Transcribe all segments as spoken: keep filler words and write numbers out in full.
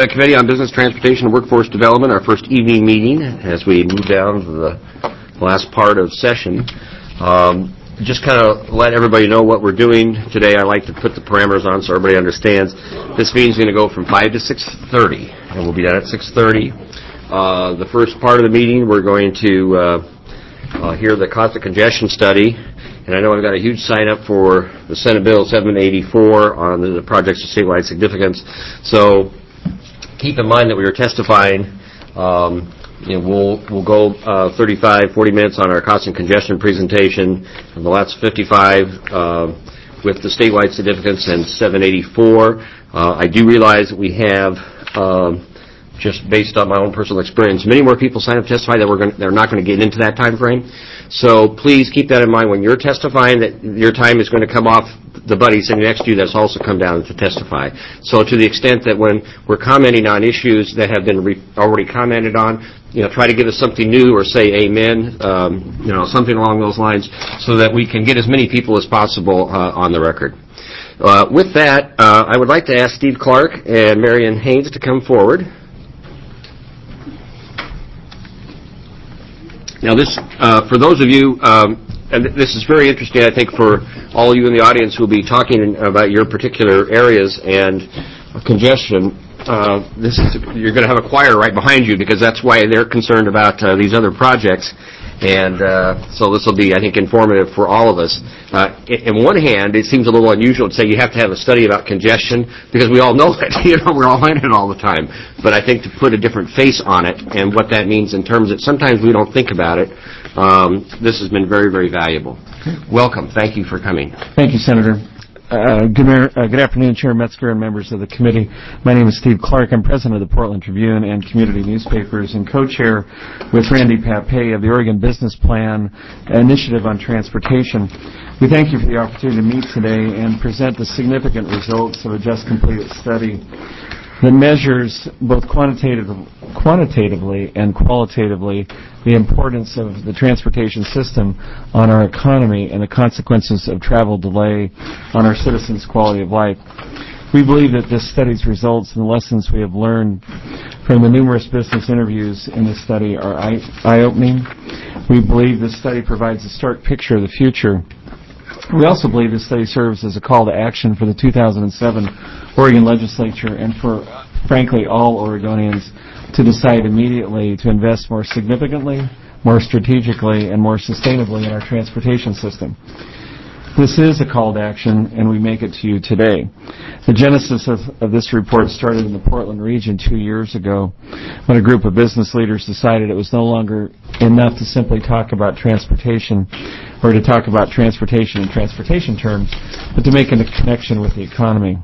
uh, Committee on Business, Transportation, and Workforce Development, our first evening meeting as we move down to the last part of session. Um, just kind of let everybody know what we're doing today. I like to put the parameters on so everybody understands. This meeting is going to go from five to six thirty, and we'll be done at six thirty. Uh, the first part of the meeting, we're going to uh, uh, hear the cost of congestion study. And I know I've got a huge sign-up for the Senate Bill seven eighty-four on the projects of statewide significance. So keep in mind that we are testifying. Um, you know, we'll we'll go uh, thirty-five, forty minutes on our cost and congestion presentation, and the last fifty-five uh, with the statewide significance and seven eighty-four. Uh, I do realize that we have. Um, just based on my own personal experience, many more people sign up to testify that we're going, they're not going to get into that time frame. So please keep that in mind when you're testifying, that your time is going to come off the buddy sitting next to you that's also come down to testify. So to the extent that when we're commenting on issues that have been re- already commented on, you know, try to give us something new or say amen, um, you know, something along those lines so that we can get as many people as possible uh, on the record. Uh, with that, uh, I would like to ask Steve Clark and Marion Haynes to come forward. Now, this, uh, for those of you, um, and this is very interesting, I think, for all of you in the audience who will be talking about your particular areas and congestion. Uh, this is, you're going to have a choir right behind you because that's why they're concerned about uh, these other projects. And uh, so this will be, I think, informative for all of us. Uh, in one hand, it seems a little unusual to say you have to have a study about congestion because we all know it. You know, we're all in it all the time. But I think to put a different face on it and what that means in terms of sometimes we don't think about it, um, this has been very, very valuable. Welcome. Thank you for coming. Thank you, Senator. Uh, good, uh, good afternoon, Chair Metzger and members of the committee. My name is Steve Clark. I'm president of the Portland Tribune and Community Newspapers and co-chair with Randy Papay of the Oregon Business Plan Initiative on Transportation. We thank you for the opportunity to meet today and present the significant results of a just completed study that measures both quantitative, quantitatively and qualitatively the importance of the transportation system on our economy and the consequences of travel delay on our citizens' quality of life. We believe that this study's results and the lessons we have learned from the numerous business interviews in this study are eye-opening. We believe this study provides a stark picture of the future. We also believe this study serves as a call to action for the two thousand seven Oregon legislature and for, frankly, all Oregonians to decide immediately to invest more significantly, more strategically, and more sustainably in our transportation system. This is a call to action, and we make it to you today. The genesis of, of this report started in the Portland region two years ago when a group of business leaders decided it was no longer enough to simply talk about transportation or to talk about transportation in transportation terms, but to make a connection with the economy.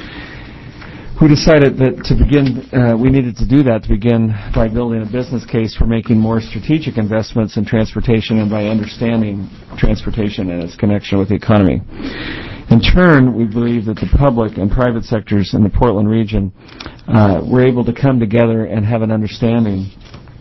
We decided that to begin, uh, we needed to do that to begin by building a business case for making more strategic investments in transportation and by understanding transportation and its connection with the economy. In turn, we believe that the public and private sectors in the Portland region uh, were able to come together and have an understanding.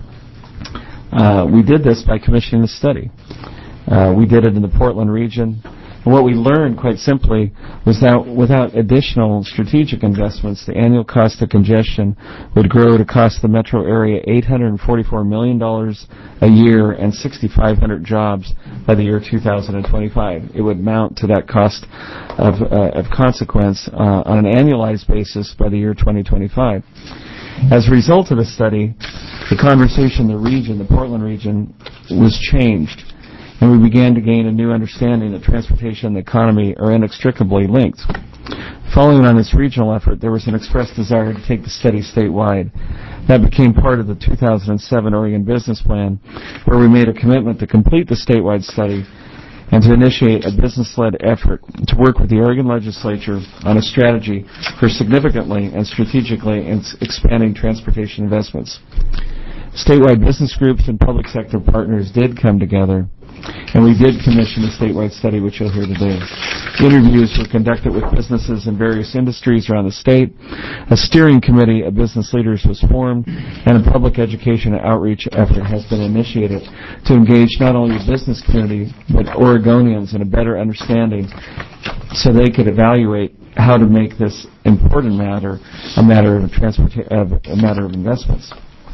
Uh, we did this by commissioning the study. Uh, we did it in the Portland region. And what we learned, quite simply, was that without additional strategic investments, the annual cost of congestion would grow to cost the metro area eight hundred forty-four million dollars a year and six thousand five hundred jobs by the year two thousand twenty-five. It would mount to that cost of, uh, of consequence uh, on an annualized basis by the year twenty twenty-five. As a result of the study, the conversation in the region, the Portland region, was changed. And we began to gain a new understanding that transportation and the economy are inextricably linked. Following on this regional effort, there was an expressed desire to take the study statewide. That became part of the two thousand seven Oregon Business Plan, where we made a commitment to complete the statewide study and to initiate a business-led effort to work with the Oregon legislature on a strategy for significantly and strategically expanding transportation investments. Statewide business groups and public sector partners did come together And we did commission a statewide study, which you'll hear today. Interviews were conducted with businesses in various industries around the state. A steering committee of business leaders was formed, and a public education and outreach effort has been initiated to engage not only the business community, but Oregonians in a better understanding so they could evaluate how to make this important matter a matter of transporta- of a matter of investments.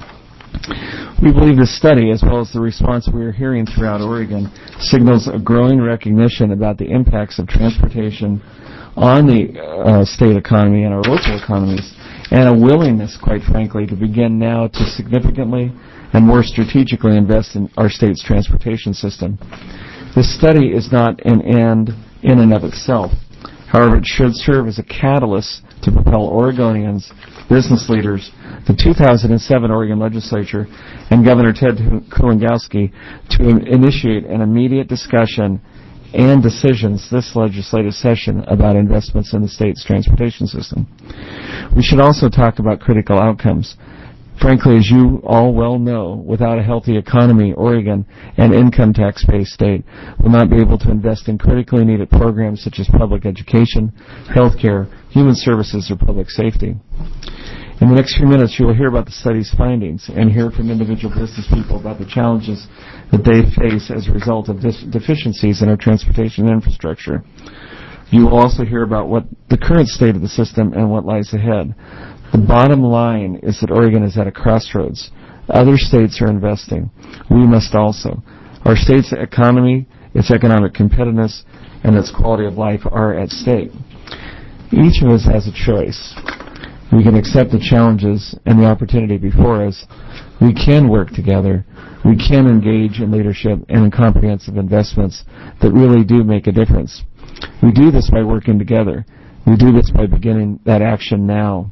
We believe this study, as well as the response we are hearing throughout Oregon, signals a growing recognition about the impacts of transportation on the uh, state economy and our local economies, and a willingness, quite frankly, to begin now to significantly and more strategically invest in our state's transportation system. This study is not an end in and of itself. However, it should serve as a catalyst to propel Oregonians, business leaders, the two thousand seven Oregon Legislature, and Governor Ted Kulongoski to initiate an immediate discussion and decisions this legislative session about investments in the state's transportation system. We should also talk about critical outcomes. Frankly, as you all well know, without a healthy economy, Oregon, an income tax-based state, will not be able to invest in critically needed programs such as public education, health care, human services, or public safety. In the next few minutes, you will hear about the study's findings and hear from individual business people about the challenges that they face as a result of dis- deficiencies in our transportation infrastructure. You will also hear about what the current state of the system and what lies ahead. The bottom line is that Oregon is at a crossroads. Other states are investing. We must also. Our state's economy, its economic competitiveness, and its quality of life are at stake. Each of us has a choice. We can accept the challenges and the opportunity before us. We can work together. We can engage in leadership and in comprehensive investments that really do make a difference. We do this by working together. We do this by beginning that action now.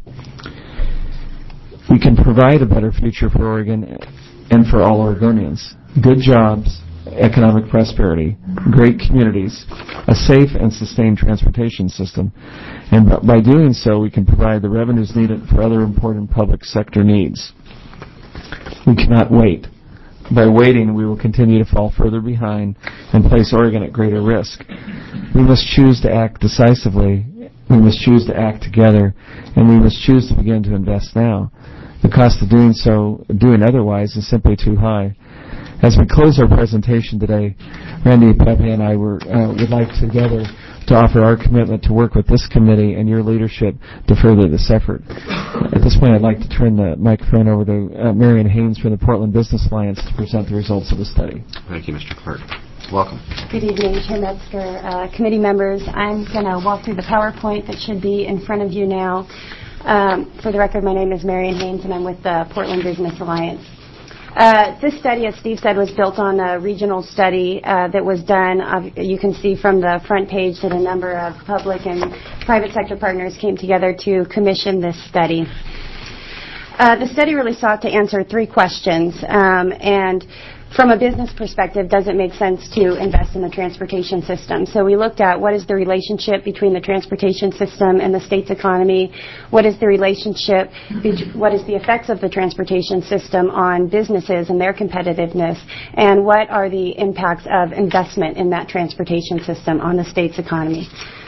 We can provide a better future for Oregon and for all Oregonians. Good jobs, economic prosperity, great communities, a safe and sustained transportation system. And by doing so, we can provide the revenues needed for other important public sector needs. We cannot wait. By waiting, we will continue to fall further behind and place Oregon at greater risk. We must choose to act decisively. We must choose to act together, and we must choose to begin to invest now. The cost of doing so, doing otherwise, is simply too high. As we close our presentation today, Randy Pepe and I were, uh, would like together to offer our commitment to work with this committee and your leadership to further this effort. At this point, I'd like to turn the microphone over to uh, Marion Haynes from the Portland Business Alliance to present the results of the study. Thank you, Mister Clark. Welcome. Good evening, Chair Metzger, uh, committee members. I'm going to walk through the PowerPoint that should be in front of you now. Um, for the record, my name is Marion Haynes, and I'm with the Portland Business Alliance. Uh, this study, as Steve said, was built on a regional study uh, that was done. Uh, you can see from the front page that a number of public and private sector partners came together to commission this study. Uh, the study really sought to answer three questions, um, and from a business perspective, does it make sense to invest in the transportation system? So we looked at what is the relationship between the transportation system and the state's economy, what is the relationship, what is the effects of the transportation system on businesses and their competitiveness, and what are the impacts of investment in that transportation system on the state's economy.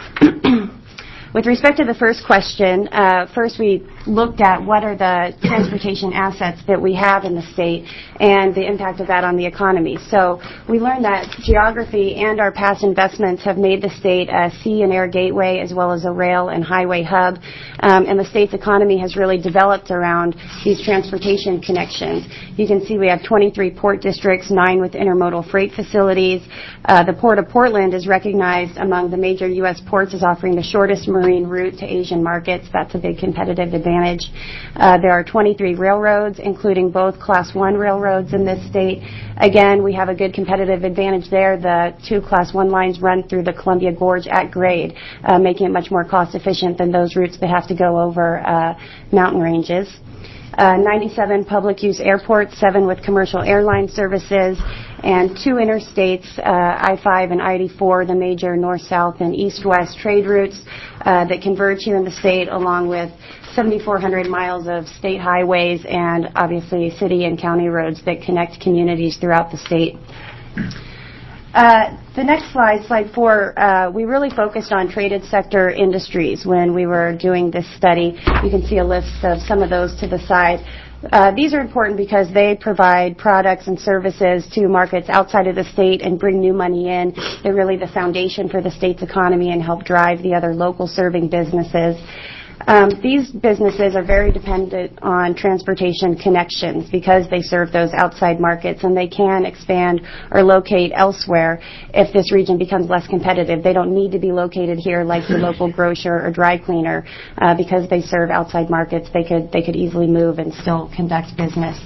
With respect to the first question, uh, first we looked at what are the transportation assets that we have in the state and the impact of that on the economy. So we learned that geography and our past investments have made the state a sea and air gateway as well as a rail and highway hub, um, and the state's economy has really developed around these transportation connections. You can see we have twenty-three port districts, nine with intermodal freight facilities. Uh, the Port of Portland is recognized among the major U S ports as offering the shortest marine route to Asian markets. That's a big competitive advantage. Uh, there are twenty-three railroads, including both Class one railroads in this state. Again, we have a good competitive advantage there. The two Class one lines run through the Columbia Gorge at grade, uh, making it much more cost efficient than those routes that have to go over uh, mountain ranges. Uh, ninety-seven public use airports, seven with commercial airline services, and two interstates, uh, I five and I eighty-four, the major north-south and east-west trade routes uh, that converge here in the state, along with seventy-four hundred miles of state highways and obviously city and county roads that connect communities throughout the state. Uh, the next slide, slide four, uh, we really focused on traded sector industries when we were doing this study. You can see a list of some of those to the side. Uh, these are important because they provide products and services to markets outside of the state and bring new money in. They're really the foundation for the state's economy and help drive the other local serving businesses. Um, these businesses are very dependent on transportation connections because they serve those outside markets, and they can expand or locate elsewhere if this region becomes less competitive. They don't need to be located here like the local grocer or dry cleaner uh, because they serve outside markets. They could they could easily move and still conduct business.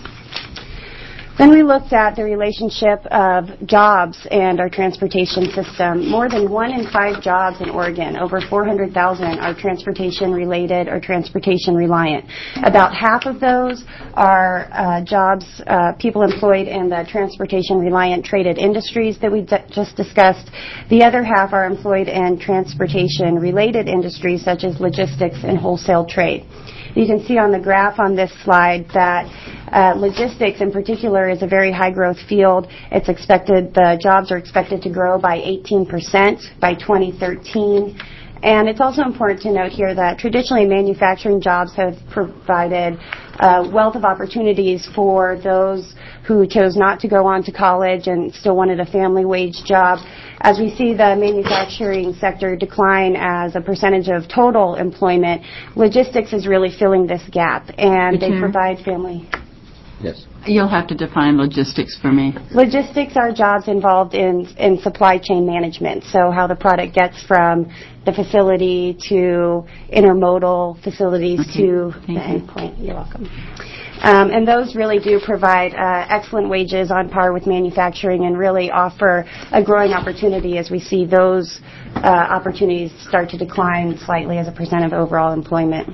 Then we looked at the relationship of jobs and our transportation system. More than one in five jobs in Oregon, over four hundred thousand, are transportation related or transportation reliant. About half of those are uh, jobs, uh, people employed in the transportation reliant traded industries that we d- just discussed. The other half are employed in transportation related industries such as logistics and wholesale trade. You can see on the graph on this slide that uh, logistics in particular is a very high growth field. It's expected, the jobs are expected to grow by eighteen percent by twenty thirteen. And it's also important to note here that traditionally manufacturing jobs have provided a wealth of opportunities for those who chose not to go on to college and still wanted a family wage job. As we see the manufacturing sector decline as a percentage of total employment, logistics is really filling this gap, and they provide family. Yes. You'll have to define logistics for me. Logistics are jobs involved in, in supply chain management, so how the product gets from the facility to intermodal facilities okay. to Thank the you. end point. You're welcome. Um, and those really do provide uh, excellent wages on par with manufacturing and really offer a growing opportunity as we see those uh, opportunities start to decline slightly as a percent of overall employment.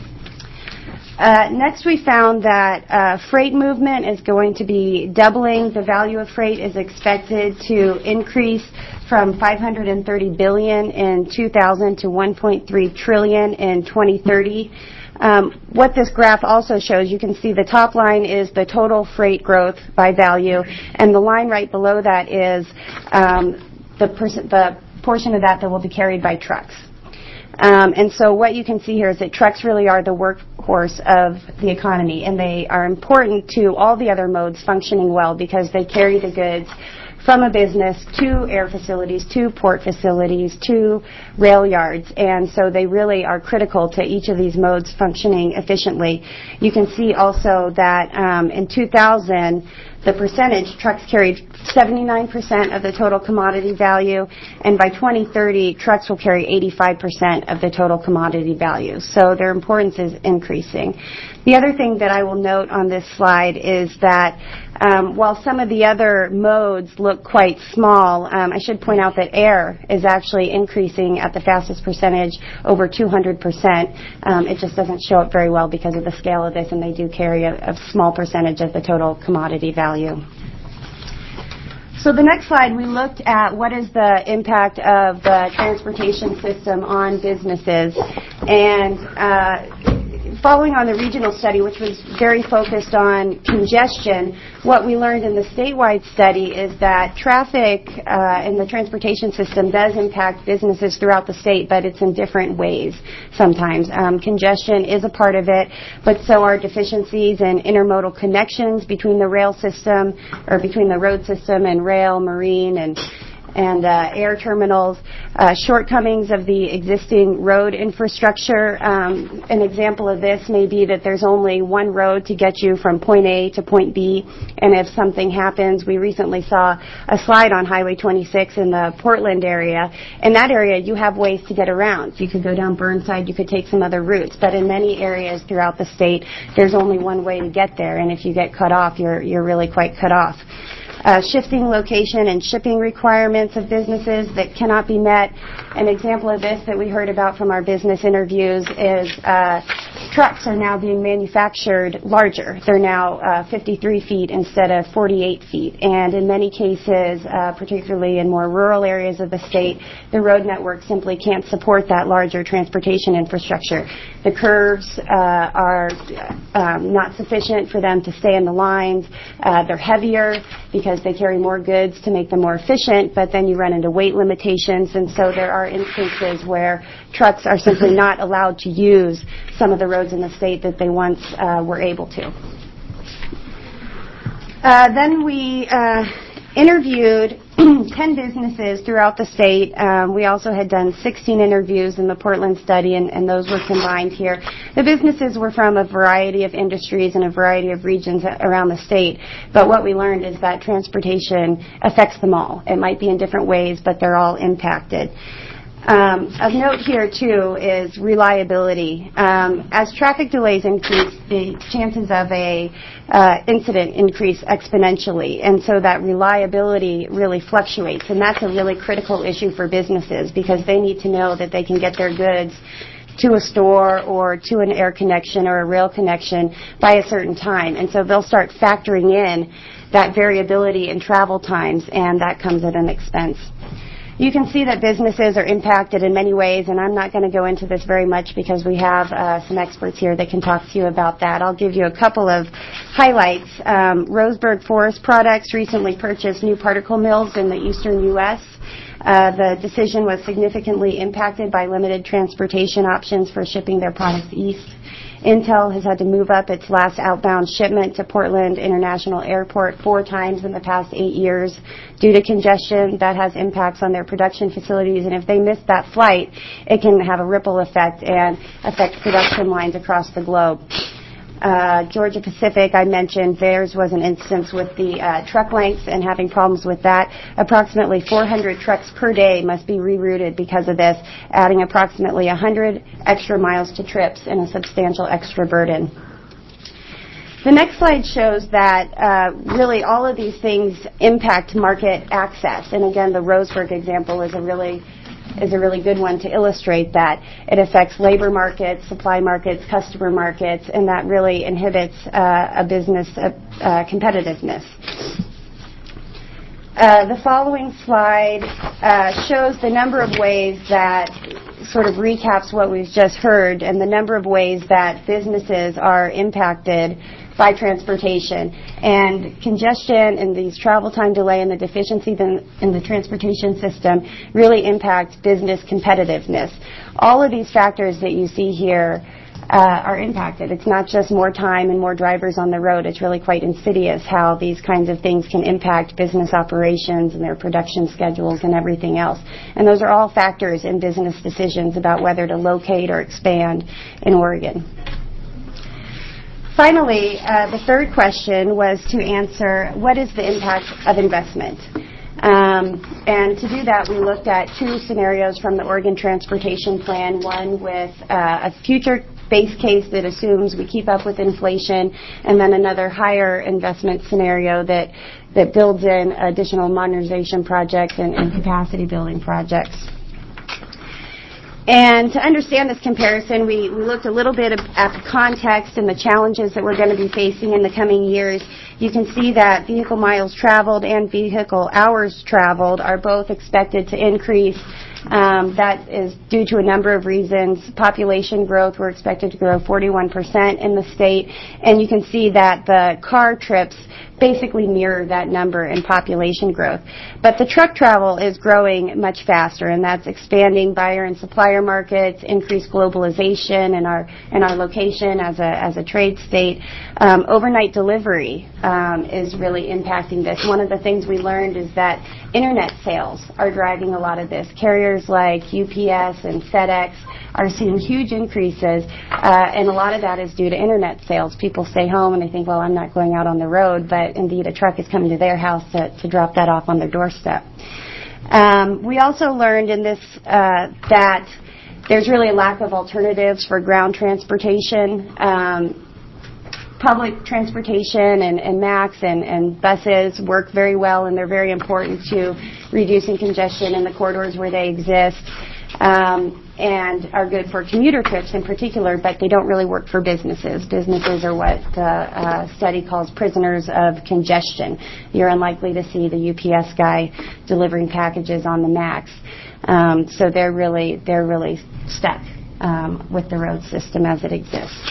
Uh, next, we found that uh, freight movement is going to be doubling. The value of freight is expected to increase from five hundred thirty billion dollars in two thousand to one point three trillion dollars in twenty thirty. Um, what this graph also shows, you can see the top line is the total freight growth by value, and the line right below that is um, the, pers- the portion of that that will be carried by trucks. Um, and so what you can see here is that trucks really are the workhorse of the economy, and they are important to all the other modes functioning well because they carry the goods from a business to air facilities, to port facilities, to rail yards. And so they really are critical to each of these modes functioning efficiently. You can see also that um, in two thousand, the percentage, trucks carried seventy-nine percent of the total commodity value, and by twenty thirty, trucks will carry eighty-five percent of the total commodity value. So their importance is increasing. The other thing that I will note on this slide is that um, while some of the other modes look quite small, um, I should point out that air is actually increasing at the fastest percentage, over two hundred percent. Um, it just doesn't show up very well because of the scale of this, and they do carry a, a small percentage of the total commodity value. So the next slide, we looked at what is the impact of the transportation system on businesses. And uh, following on the regional study, which was very focused on congestion, what we learned in the statewide study is that traffic uh, in the transportation system does impact businesses throughout the state, but it's in different ways sometimes. Um, congestion is a part of it, but so are deficiencies in intermodal connections between the rail system, or between the road system and rail, marine, and and uh, air terminals, uh, shortcomings of the existing road infrastructure. Um, an example of this may be that there's only one road to get you from point A to point B, and if something happens, we recently saw a slide on Highway twenty-six in the Portland area. In that area, you have ways to get around. You could go down Burnside, you could take some other routes, but in many areas throughout the state, there's only one way to get there, and if you get cut off, you're, you're really quite cut off. Uh, shifting location and shipping requirements of businesses that cannot be met. An example of this that we heard about from our business interviews is uh, trucks are now being manufactured larger. They're now uh, fifty-three feet instead of forty-eight feet. And in many cases, uh, particularly in more rural areas of the state, the road network simply can't support that larger transportation infrastructure. The curves uh, are um, not sufficient for them to stay in the lines. Uh, they're heavier because they carry more goods to make them more efficient, but then you run into weight limitations, and so there are instances where trucks are simply not allowed to use some of the roads in the state that they once uh, were able to. Uh, then we uh, interviewed ten businesses throughout the state. Um, we also had done sixteen interviews in the Portland study, and, and those were combined here. The businesses were from a variety of industries and a variety of regions around the state, but what we learned is that transportation affects them all. It might be in different ways, but they're all impacted. Um, of note here, too, is reliability. Um, as traffic delays increase, the chances of a uh, incident increase exponentially, and so that reliability really fluctuates, and that's a really critical issue for businesses because they need to know that they can get their goods to a store or to an air connection or a rail connection by a certain time, and so they'll start factoring in that variability in travel times, and that comes at an expense. You can see that businesses are impacted in many ways, and I'm not going to go into this very much because we have uh, some experts here that can talk to you about that. I'll give you a couple of highlights. Um, Roseburg Forest Products recently purchased new particle mills in the eastern U S Uh, the decision was significantly impacted by limited transportation options for shipping their products east. Intel has had to move up its last outbound shipment to Portland International Airport four times in the past eight years due to congestion. That has impacts on their production facilities, and if they miss that flight, it can have a ripple effect and affect production lines across the globe. Uh, Georgia Pacific, I mentioned, theirs was an instance with the uh, truck lengths and having problems with that. Approximately four hundred trucks per day must be rerouted because of this, adding approximately one hundred extra miles to trips and a substantial extra burden. The next slide shows that uh, really all of these things impact market access. And again, the Roseburg example is a really is a really good one to illustrate that. It affects labor markets, supply markets, customer markets, and that really inhibits uh, a business uh, uh, competitiveness. Uh, the following slide uh, shows the number of ways that sort of recaps what we've just heard and the number of ways that businesses are impacted by transportation. And congestion and these travel time delay and the deficiency in, in the transportation system really impact business competitiveness. All of these factors that you see here uh, are impacted. It's not just more time and more drivers on the road. It's really quite insidious how these kinds of things can impact business operations and their production schedules and everything else. And those are all factors in business decisions about whether to locate or expand in Oregon. Finally, uh, the third question was to answer, what is the impact of investment? Um, and to do that, we looked at two scenarios from the Oregon Transportation Plan, one with uh, a future base case that assumes we keep up with inflation, and then another higher investment scenario that, that builds in additional modernization projects and, and capacity building projects. And to understand this comparison, we, we looked a little bit at the context and the challenges that we're going to be facing in the coming years. You can see that vehicle miles traveled and vehicle hours traveled are both expected to increase. Um, that is due to a number of reasons. Population growth, we're expected to grow forty-one percent in the state, and you can see that the car trips basically mirror that number in population growth. But the truck travel is growing much faster, and that's expanding buyer and supplier markets, increased globalization in our in our location as a as a trade state. Um, overnight delivery um, is really impacting this. One of the things we learned is that internet sales are driving a lot of this. Carriers like U P S and FedEx are seeing huge increases, uh, and a lot of that is due to internet sales. People stay home and they think, well, I'm not going out on the road, but indeed a truck is coming to their house to, to drop that off on their doorstep. Um, we also learned in this uh, that there's really a lack of alternatives for ground transportation. Um, Public transportation and, and M A Cs and, and buses work very well, and they're very important to reducing congestion in the corridors where they exist. um, and are good for commuter trips in particular, but they don't really work for businesses. Businesses are what the uh, study calls prisoners of congestion. You're unlikely to see the U P S guy delivering packages on the Max. Um, so they're really they're really stuck um, with the road system as it exists.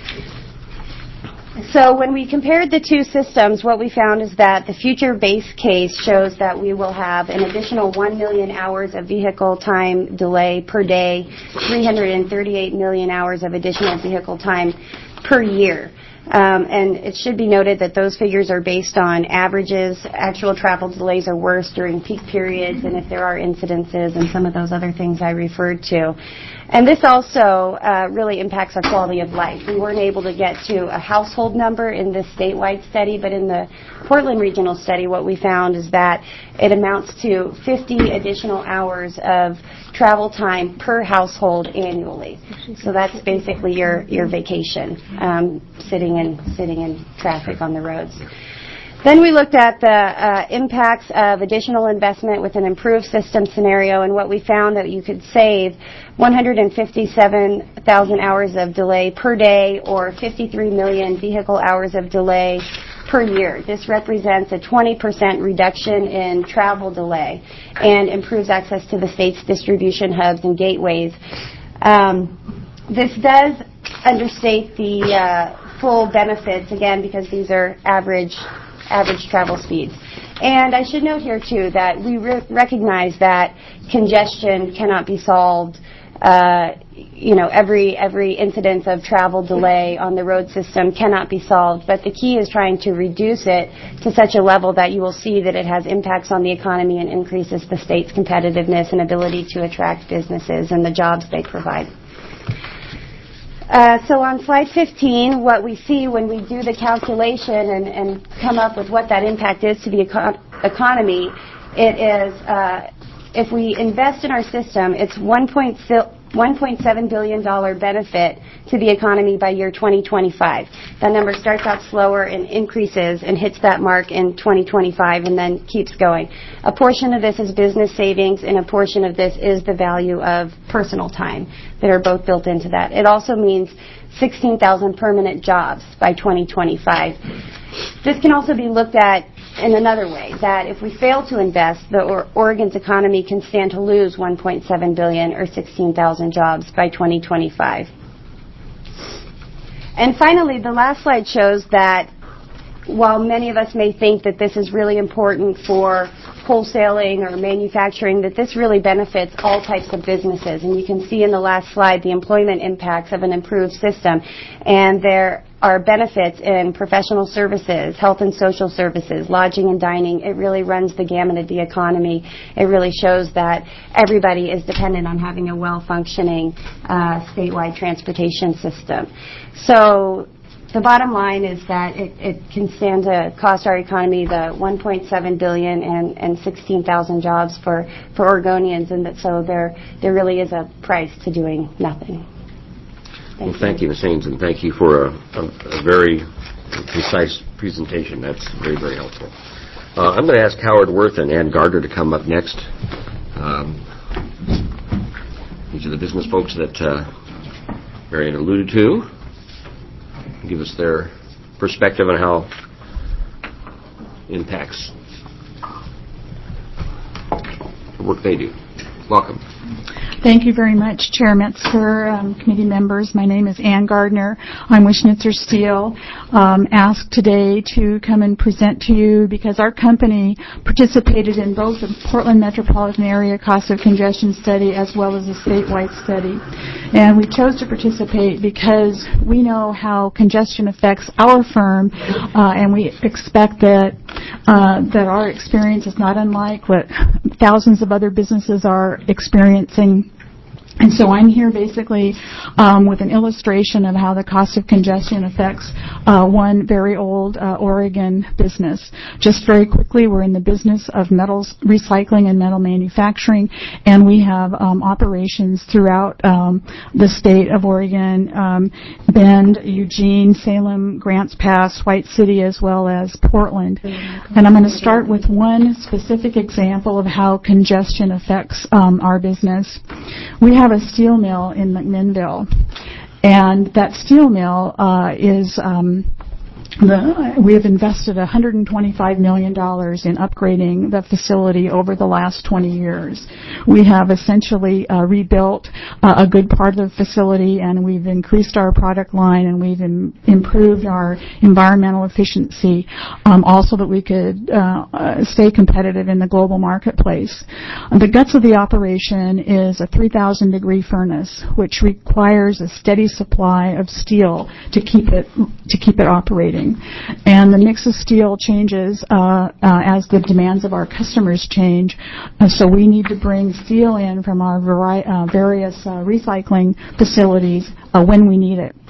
So when we compared the two systems, what we found is that the future base case shows that we will have an additional one million hours of vehicle time delay per day, three hundred thirty-eight million hours of additional vehicle time per year. Um, and it should be noted that those figures are based on averages. Actual travel delays are worse during peak periods and if there are incidences and some of those other things I referred to. And this also uh, really impacts our quality of life. We weren't able to get to a household number in this statewide study, but in the Portland regional study, what we found is that it amounts to fifty additional hours of travel time per household annually. So that's basically your, your vacation, um, sitting in sitting in traffic on the roads. Then we looked at the uh, impacts of additional investment with an improved system scenario, and what we found that you could save one hundred fifty-seven thousand hours of delay per day or fifty-three million vehicle hours of delay per year. This represents a twenty percent reduction in travel delay and improves access to the state's distribution hubs and gateways. Um, this does understate the uh, full benefits, again, because these are average average travel speeds. And I should note here, too, that we re- recognize that congestion cannot be solved. Uh, you know, every every incidence of travel delay on the road system cannot be solved, but the key is trying to reduce it to such a level that you will see that it has impacts on the economy and increases the state's competitiveness and ability to attract businesses and the jobs they provide. Uh, so on slide fifteen, what we see when we do the calculation and, and come up with what that impact is to the eco- economy, it is, uh, if we invest in our system, it's one point seven billion dollars benefit to the economy by year twenty twenty-five. That number starts out slower and increases and hits that mark in twenty twenty-five and then keeps going. A portion of this is business savings and a portion of this is the value of personal time that are both built into that. It also means sixteen thousand permanent jobs by twenty twenty-five. This can also be looked at in another way, that if we fail to invest, the or- Oregon's economy can stand to lose one point seven billion dollars or sixteen thousand jobs by twenty twenty-five. And finally, the last slide shows that while many of us may think that this is really important for wholesaling or manufacturing, that this really benefits all types of businesses. And you can see in the last slide the employment impacts of an improved system. And there are benefits in professional services, health and social services, lodging and dining. It really runs the gamut of the economy. It really shows that everybody is dependent on having a well-functioning uh, statewide transportation system. So the bottom line is that it, it can stand to cost our economy the one point seven billion dollars and, and sixteen thousand jobs for, for Oregonians, and that so there there really is a price to doing nothing. Thank well, you. thank you, Miz Haynes, and thank you for a, a, a very concise presentation. That's very, very helpful. Uh, I'm going to ask Howard Worth and Ann Gardner to come up next. Um, these are the business folks that uh, Marion alluded to. Give us their perspective on how it impacts the work they do. Welcome. Thank you very much, Chair Metzger, um, committee members. My name is Ann Gardner. I'm with Schnitzer Steel, um, asked today to come and present to you because our company participated in both the Portland metropolitan area cost of congestion study as well as a statewide study. And we chose to participate because we know how congestion affects our firm, uh, and we expect that uh, that our experience is not unlike what thousands of other businesses are experiencing And so I'm here basically um, with an illustration of how the cost of congestion affects uh, one very old uh, Oregon business. Just very quickly, we're in the business of metals recycling and metal manufacturing, and we have um, operations throughout um, the state of Oregon, um, Bend, Eugene, Salem, Grants Pass, White City, as well as Portland. And I'm going to start with one specific example of how congestion affects um, our business. We have a steel mill in McMinnville, and that steel mill uh, is um, the, we have invested one hundred twenty-five million dollars in upgrading the facility over the last twenty years. We have essentially uh, rebuilt uh, a good part of the facility, and we've increased our product line, and we've im- improved our environmental efficiency, um, also that we could uh, uh, stay competitive in the global marketplace. The guts of the operation is a three thousand degree furnace, which requires a steady supply of steel to keep it to keep it operating. And the mix of steel changes uh, uh, as the demands of our customers change. Uh, so we need to bring steel in from our vari- uh, various uh, recycling facilities uh, when we need it.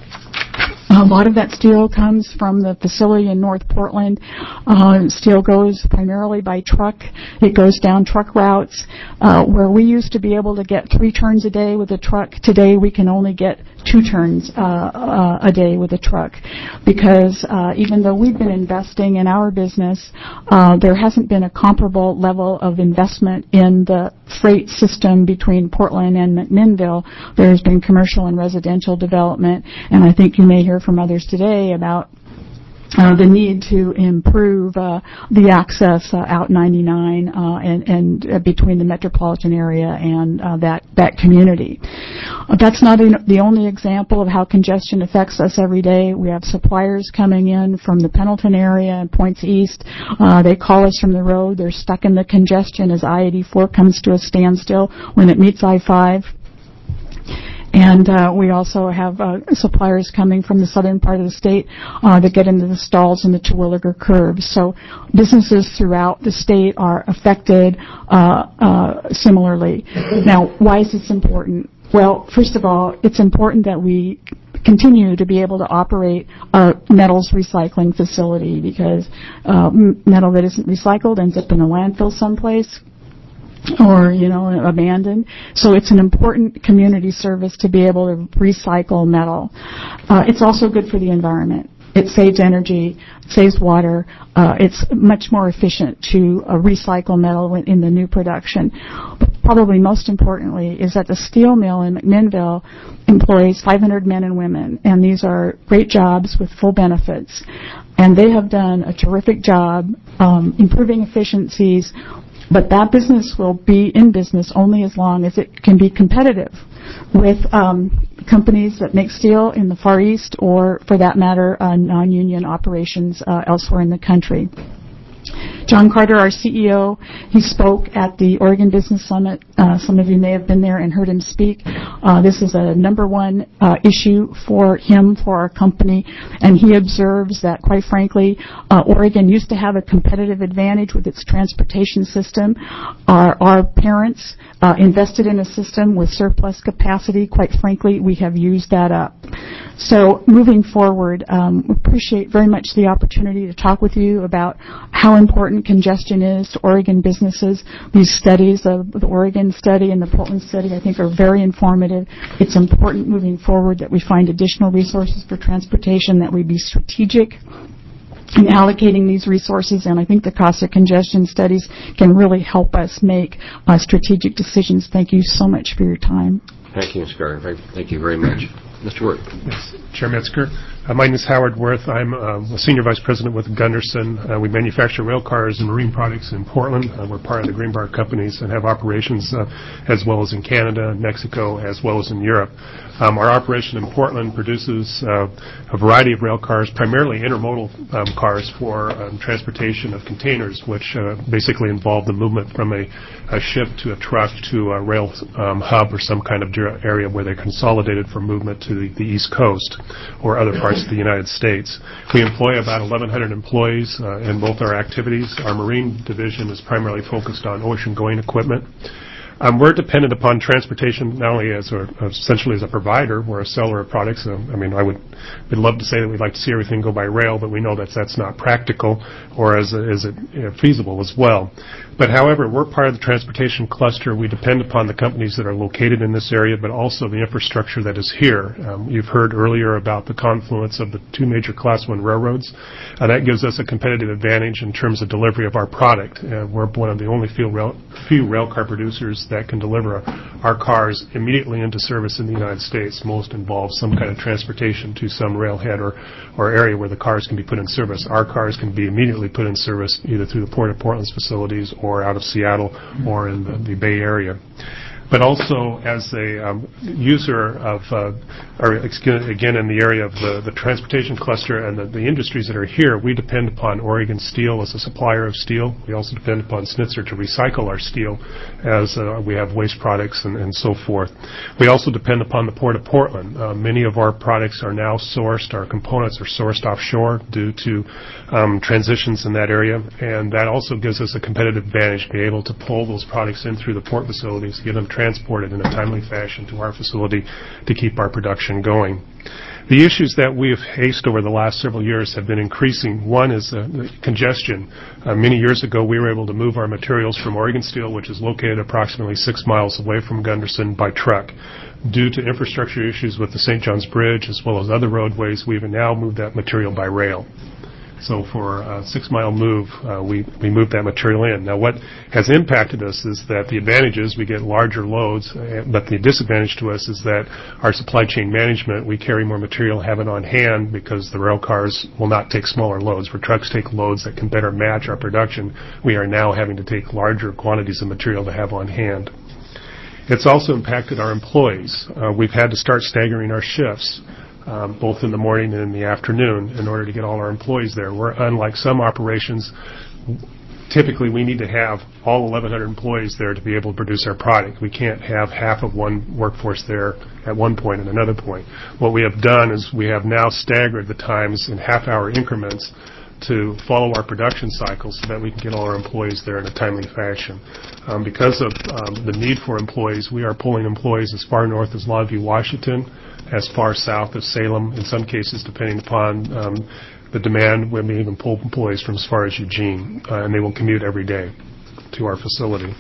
A lot of that steel comes from the facility in North Portland. Uh, steel goes primarily by truck. It goes down truck routes. Uh, where we used to be able to get three turns a day with a truck, today we can only get two turns uh, uh, a day with a truck, because uh, even though we've been investing in our business, uh, there hasn't been a comparable level of investment in the freight system between Portland and McMinnville. There's been commercial and residential development, and I think you may hear from others today about Uh, the need to improve uh, the access uh, out ninety-nine uh, and, and uh, between the metropolitan area and uh, that that community. Uh, that's not in, the only example of how congestion affects us every day. We have suppliers coming in from the Pendleton area and points east. Uh, they call us from the road. They're stuck in the congestion as I eighty-four comes to a standstill when it meets I five. And uh, we also have uh, suppliers coming from the southern part of the state uh, that get into the stalls and the Terwilliger curves. So businesses throughout the state are affected uh, uh, similarly. Now, why is this important? Well, first of all, it's important that we continue to be able to operate a metals recycling facility, because uh, metal that isn't recycled ends up in a landfill someplace, or, you know, abandoned. So it's an important community service to be able to recycle metal. Uh, it's also good for the environment. It saves energy, it saves water. Uh, it's much more efficient to uh, recycle metal in the new production. But probably most importantly is that the steel mill in McMinnville employs five hundred men and women, and these are great jobs with full benefits. And they have done a terrific job um, improving efficiencies. But that business will be in business only as long as it can be competitive with um, companies that make steel in the Far East, or, for that matter, uh, non-union operations uh, elsewhere in the country. John Carter, our C E O, he spoke at the Oregon Business Summit. Uh, some of you may have been there and heard him speak. Uh, this is a number one uh, issue for him, for our company, and he observes that, quite frankly, uh, Oregon used to have a competitive advantage with its transportation system. Our, our parents uh, invested in a system with surplus capacity. Quite frankly, we have used that up. So moving forward, um, we appreciate very much the opportunity to talk with you about how important congestion is to Oregon businesses. These studies, uh, the Oregon study and the Portland study, I think are very informative. It's important moving forward that we find additional resources for transportation, that we be strategic in allocating these resources, and I think the cost of congestion studies can really help us make uh, strategic decisions. Thank you so much for your time. Thank you, Miz Gardner. Thank you very much. Mister Worth. Yes, Chair Metzger. Uh, my name is Howard Worth. I'm uh, a Senior Vice President with Gunderson. Uh, we manufacture rail cars and marine products in Portland. Uh, we're part of the Greenbar companies and have operations uh, as well as in Canada, Mexico, as well as in Europe. Um, our operation in Portland produces uh, a variety of rail cars, primarily intermodal um, cars for um, transportation of containers, which uh, basically involve the movement from a, a ship to a truck to a rail um, hub or some kind of area where they're consolidated for movement to the, the East Coast or other parts of the United States. We employ about eleven hundred employees uh, in both our activities. Our marine division is primarily focused on ocean-going equipment. Um, we're dependent upon transportation not only as a, essentially as a provider, we're a seller of products. So, I mean, I would we'd love to say that we'd like to see everything go by rail, but we know that that's not practical or as is it you know, feasible as well. But however, we're part of the transportation cluster. We depend upon the companies that are located in this area, but also the infrastructure that is here. Um, you've heard earlier about the confluence of the two major Class one railroads. Uh, that gives us a competitive advantage in terms of delivery of our product. Uh, we're one of the only few rail, few rail car producers that can deliver our cars immediately into service in the United States. Most involve some kind of transportation to some railhead or, or area where the cars can be put in service. Our cars can be immediately put in service either through the Port of Portland's facilities or out of Seattle or in the, the Bay Area. But also as a um, user of, uh, or again in the area of the, the transportation cluster and the, the industries that are here, we depend upon Oregon Steel as a supplier of steel. We also depend upon Schnitzer to recycle our steel as uh, we have waste products and, and so forth. We also depend upon the Port of Portland. Uh, many of our products are now sourced, our components are sourced offshore due to um, transitions in that area, and that also gives us a competitive advantage to be able to pull those products in through the port facilities, get them transported in a timely fashion to our facility to keep our production going. The issues that we have faced over the last several years have been increasing. One is uh, congestion. Uh, many years ago, we were able to move our materials from Oregon Steel, which is located approximately six miles away from Gunderson, by truck. Due to infrastructure issues with the Saint John's Bridge as well as other roadways, we've now moved that material by rail. So for a six-mile move, uh, we, we move that material in. Now, what has impacted us is that the advantage is we get larger loads, uh, but the disadvantage to us is that our supply chain management, we carry more material, have it on hand, because the rail cars will not take smaller loads. Where trucks take loads that can better match our production, we are now having to take larger quantities of material to have on hand. It's also impacted our employees. Uh, we've had to start staggering our shifts. Um, both in the morning and in the afternoon in order to get all our employees there. We're unlike some operations. Typically, we need to have all eleven hundred employees there to be able to produce our product. We can't have half of one workforce there at one point and another point. What we have done is we have now staggered the times in half-hour increments to follow our production cycles so that we can get all our employees there in a timely fashion. Um, because of um, the need for employees, we are pulling employees as far north as Longview, Washington, as far south as Salem, in some cases, depending upon um, the demand. We may even pull employees from as far as Eugene, uh, and they will commute every day to our facility.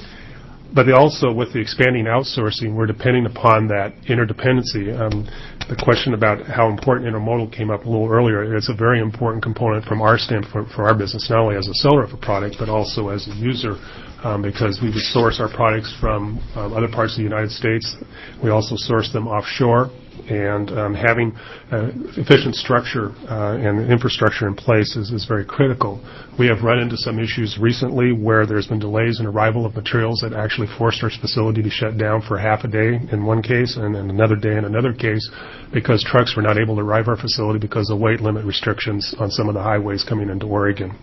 But they also, with the expanding outsourcing, we're depending upon that interdependency. Um, the question about how important intermodal came up a little earlier. It's a very important component from our standpoint for our business, not only as a seller of a product, but also as a user, um, because we would source our products from um, other parts of the United States. We also source them offshore. And um, having uh, efficient structure uh, and infrastructure in place is, is very critical. We have run into some issues recently where there's been delays in arrival of materials that actually forced our facility to shut down for half a day in one case and then another day in another case because trucks were not able to arrive at our facility because of weight limit restrictions on some of the highways coming into Oregon.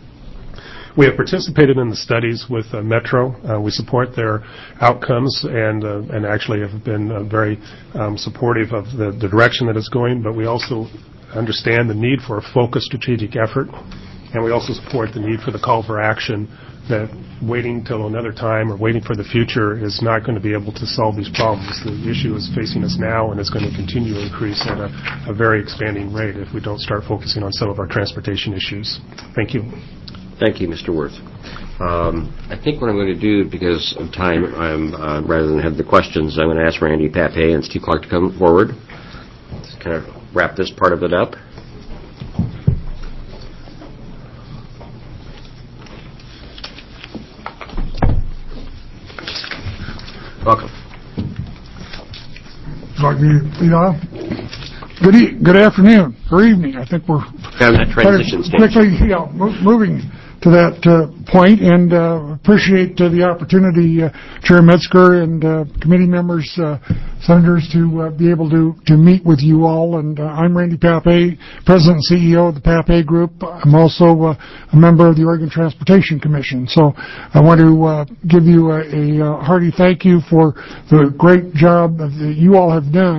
We have participated in the studies with uh, Metro. Uh, we support their outcomes and uh, and actually have been uh, very um, supportive of the, the direction that it's going, but we also understand the need for a focused strategic effort, and we also support the need for the call for action that waiting till another time or waiting for the future is not going to be able to solve these problems. The issue is facing us now, and it's going to continue to increase at a, a very expanding rate if we don't start focusing on some of our transportation issues. Thank you. Thank you, Mister Worth. Um, I think what I'm going to do, because of time, I'm, uh, rather than have the questions, I'm going to ask Randy Pape and Steve Clark to come forward. Let's kind of wrap this part of it up. Welcome. Like me, you know, good, e- good afternoon or evening. I think we're Down that transition stage. quickly, yeah, mo- moving to that uh, point, and uh, appreciate uh, the opportunity, uh, Chair Metzger and uh, committee members, uh, senators, to uh, be able to, to meet with you all. And uh, I'm Randy Pape, President and C E O of the Pape Group. I'm also uh, a member of the Oregon Transportation Commission. So I want to uh, give you a, a hearty thank you for the great job that you all have done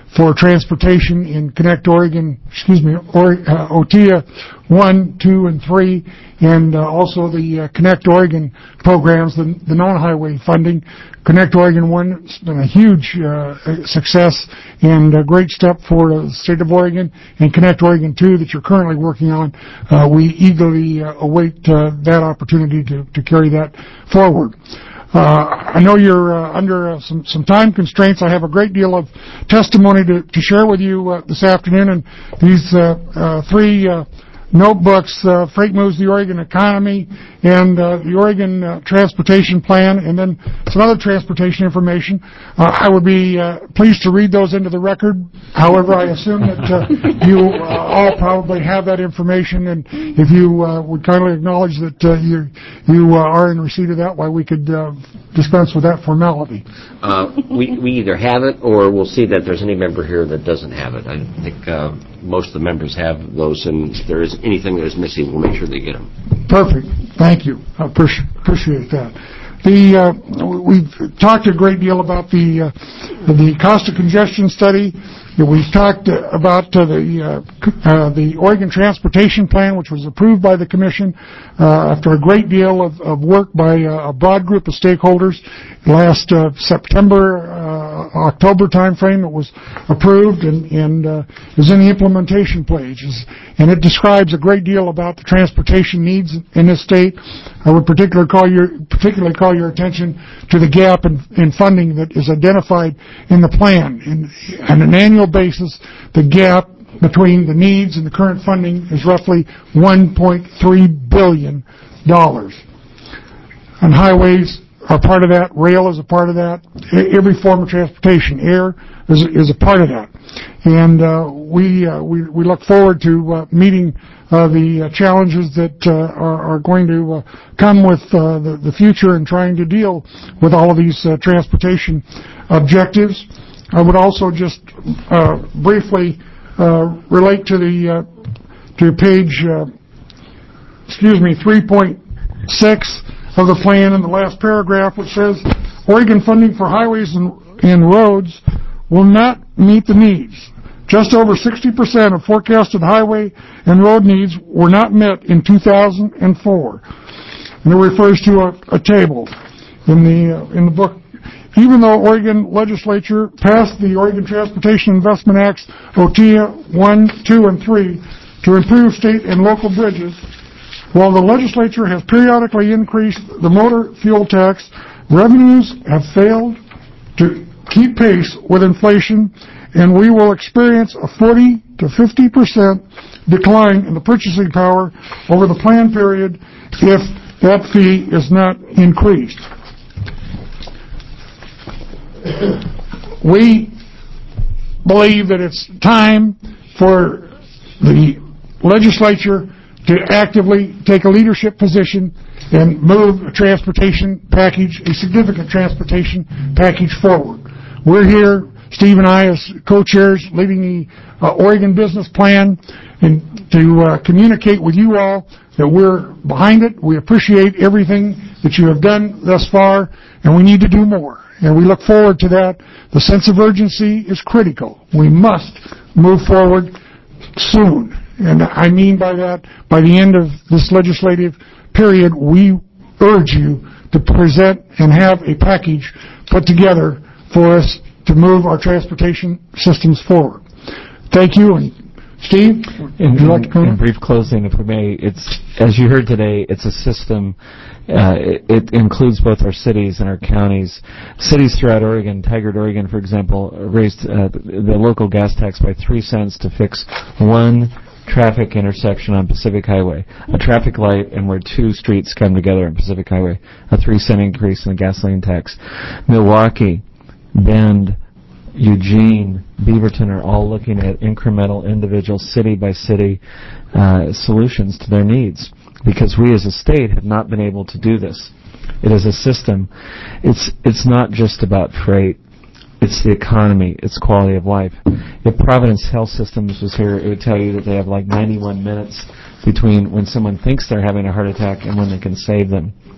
for transportation in Connect Oregon, excuse me, or, uh, O T A one, two, and three, and uh, also the uh, Connect Oregon programs, the, the non-highway funding. Connect Oregon one has been a huge uh, success and a great step for the state of Oregon, and Connect Oregon two that you're currently working on. Uh, we eagerly uh, await uh, that opportunity to, to carry that forward. Uh, I know you're uh, under uh, some, some time constraints. I have a great deal of testimony to, to share with you uh, this afternoon, and these uh, uh, three uh, notebooks, uh, Freight Moves the Oregon Economy, and uh, the Oregon uh, Transportation Plan, and then some other transportation information. Uh, I would be uh, pleased to read those into the record. However, I assume that uh, you uh, all probably have that information, and if you uh, would kindly acknowledge that uh, you you uh, are in receipt of that, why we could uh, dispense with that formality. Uh, we, we either have it, or we'll see that there's any member here that doesn't have it. I think uh, most of the members have those, and if there is anything that is missing, we'll make sure they get them. Perfect. Thank you. I appreciate, appreciate that. The uh, we've talked a great deal about the uh, the cost of congestion study. We've talked uh, about uh, the uh, uh, the Oregon Transportation Plan, which was approved by the Commission uh, after a great deal of, of work by uh, a broad group of stakeholders. Last uh, September, uh, October timeframe, it was approved and, and uh, is in the implementation pages. And it describes a great deal about the transportation needs in this state. I would particularly call your particularly call your attention to the gap in, in funding that is identified in the plan. In, on an annual basis, the gap between the needs and the current funding is roughly one point three billion dollars. On highways are part of that. Rail is a part of that. Every form of transportation, air is, is a part of that. And uh, we, uh, we we look forward to uh, meeting uh, the uh, challenges that uh, are, are going to uh, come with uh, the, the future and trying to deal with all of these uh, transportation objectives. I would also just uh, briefly uh, relate to the uh, to page, uh, excuse me, three point six of the plan in the last paragraph, which says Oregon funding for highways and, and roads will not meet the needs. Just over sixty percent of forecasted highway and road needs were not met in two thousand four. And it refers to a, a table in the uh, in the book. Even though Oregon legislature passed the Oregon Transportation Investment Acts, O T A one, two, and three, to improve state and local bridges, while the legislature has periodically increased the motor fuel tax, revenues have failed to keep pace with inflation, and we will experience a forty to fifty percent decline in the purchasing power over the plan period if that fee is not increased. We believe that it's time for the legislature to actively take a leadership position and move a transportation package, a significant transportation package forward. We're here, Steve and I, as co-chairs, leading the uh, Oregon Business Plan, and to uh, communicate with you all that we're behind it. We appreciate everything that you have done thus far, and we need to do more. And we look forward to that. The sense of urgency is critical. We must move forward soon. And I mean by that, by the end of this legislative period, we urge you to present and have a package put together for us to move our transportation systems forward. Thank you. And Steve, in, would you like to comment? In brief closing, if we may, it's, as you heard today, it's a system. Uh, it, it includes both our cities and our counties. Cities throughout Oregon, Tigard, Oregon, for example, raised uh, the, the local gas tax by three cents to fix one traffic intersection on Pacific Highway. A traffic light and where two streets come together on Pacific Highway. A three cent increase in the gasoline tax. Milwaukee, Bend, Eugene, Beaverton are all looking at incremental, individual, city-by-city uh, solutions to their needs, because we as a state have not been able to do this. It is a system. It's it's not just about freight. It's the economy. It's quality of life. If Providence Health Systems was here, it would tell you that they have like ninety-one minutes between when someone thinks they're having a heart attack and when they can save them.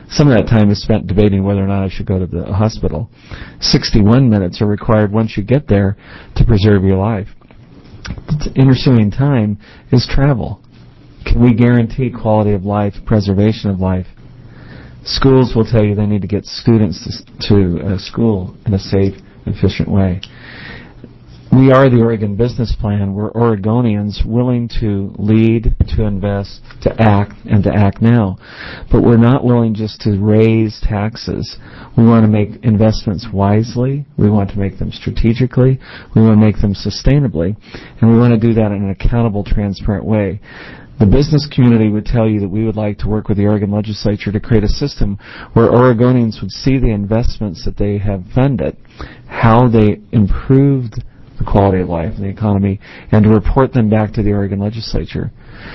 Some of that time is spent debating whether or not I should go to the hospital. sixty-one minutes are required once you get there to preserve your life. The ensuing time is travel. Can we guarantee quality of life, preservation of life? Schools will tell you they need to get students to, to uh, school in a safe, efficient way. We are the Oregon Business Plan. We're Oregonians willing to lead, to invest, to act, and to act now. But we're not willing just to raise taxes. We want to make investments wisely. We want to make them strategically. We want to make them sustainably. And we want to do that in an accountable, transparent way. The business community would tell you that we would like to work with the Oregon legislature to create a system where Oregonians would see the investments that they have funded, how they improved the quality of life and the economy, and to report them back to the Oregon legislature.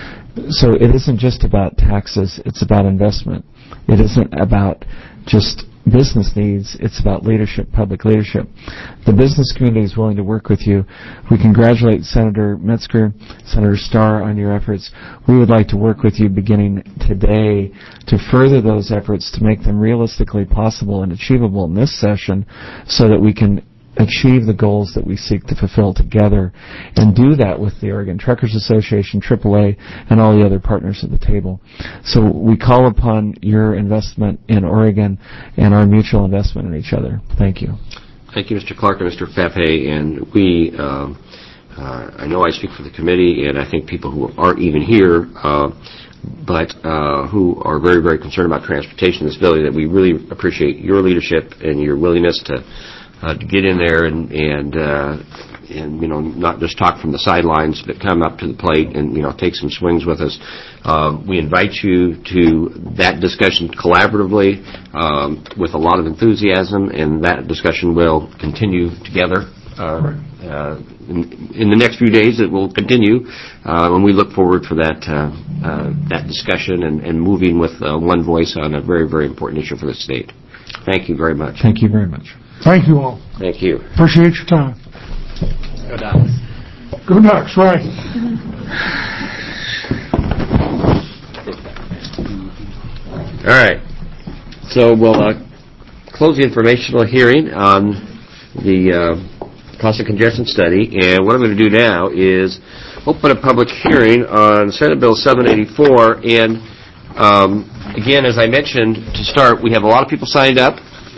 So it isn't just about taxes, it's about investment. It isn't about just business needs, it's about leadership, public leadership. The business community is willing to work with you. We congratulate Senator Metzger, Senator Starr on your efforts. We would like to work with you beginning today to further those efforts to make them realistically possible and achievable in this session so that we can achieve the goals that we seek to fulfill together, and do that with the Oregon Truckers Association, triple A, and all the other partners at the table. So we call upon your investment in Oregon and our mutual investment in each other. Thank you. Thank you, Mister Clark and Mister Pape. And we, um, uh, I know I speak for the committee, and I think people who aren't even here, uh, but uh, who are very, very concerned about transportation in this building, that we really appreciate your leadership and your willingness to Uh, to get in there and and uh, and you know not just talk from the sidelines, but come up to the plate and you know take some swings with us. Um, we invite you to that discussion collaboratively um, with a lot of enthusiasm, and that discussion will continue together. Uh, uh, in, in the next few days, it will continue, uh, and we look forward for that uh, uh, that discussion and, and moving with uh, one voice on a very, very important issue for the state. Thank you very much. Thank you very much. Thank you all. Thank you. Appreciate your time. Go Ducks. Go Ducks, right. All right. So we'll uh, close the informational hearing on the uh, cost of congestion study. And what I'm going to do now is open a public hearing on Senate Bill seven eighty-four. And um, again, as I mentioned to start, we have a lot of people signed up.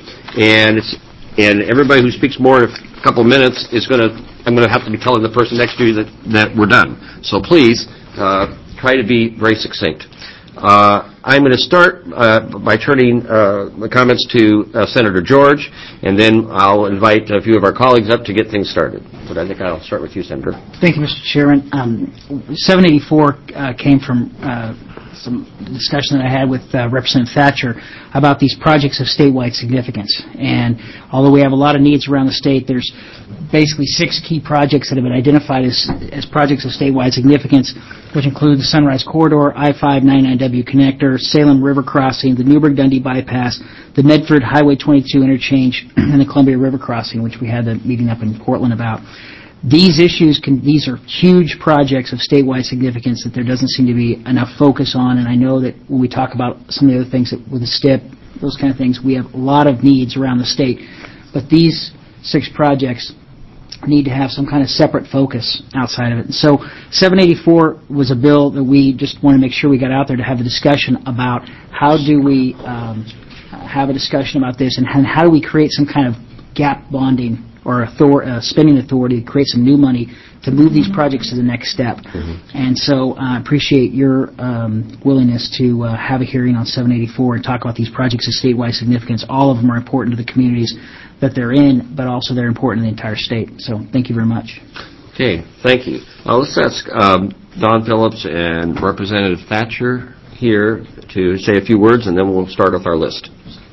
And it's And everybody who speaks more in a couple of minutes is going to, I'm going to have to be telling the person next to you that, that we're done. So please, uh, try to be very succinct. Uh, I'm going to start uh, by turning uh, the comments to uh, Senator George, and then I'll invite a few of our colleagues up to get things started. But I think I'll start with you, Senator. Thank you, Mister Chairman. Um, seven eighty-four uh, came from uh, some discussion that I had with uh, Representative Thatcher about these projects of statewide significance. And although we have a lot of needs around the state, there's basically six key projects that have been identified as, as projects of statewide significance, which include the Sunrise Corridor, I five ninety-nine W Connector, Salem River Crossing, the Newburgh-Dundee Bypass, the Medford Highway twenty-two Interchange, and the Columbia River Crossing, which we had a meeting up in Portland about. These issues, can, these are huge projects of statewide significance that there doesn't seem to be enough focus on, and I know that when we talk about some of the other things that, with the S T I P, those kind of things, we have a lot of needs around the state. But these six projects need to have some kind of separate focus outside of it. And so seven eighty-four was a bill that we just want to make sure we got out there to have a discussion about how do we um, have a discussion about this, and how do we create some kind of gap bonding or author- uh, spending authority to create some new money to move these projects to the next step. Mm-hmm. And so I uh, appreciate your um, willingness to uh, have a hearing on seven eighty-four and talk about these projects of statewide significance. All of them are important to the communities that they're in, but also they're important in the entire state. So thank you very much. Okay, thank you. Uh, let's ask um, Don Phillips and Representative Thatcher here to say a few words, and then we'll start with our list.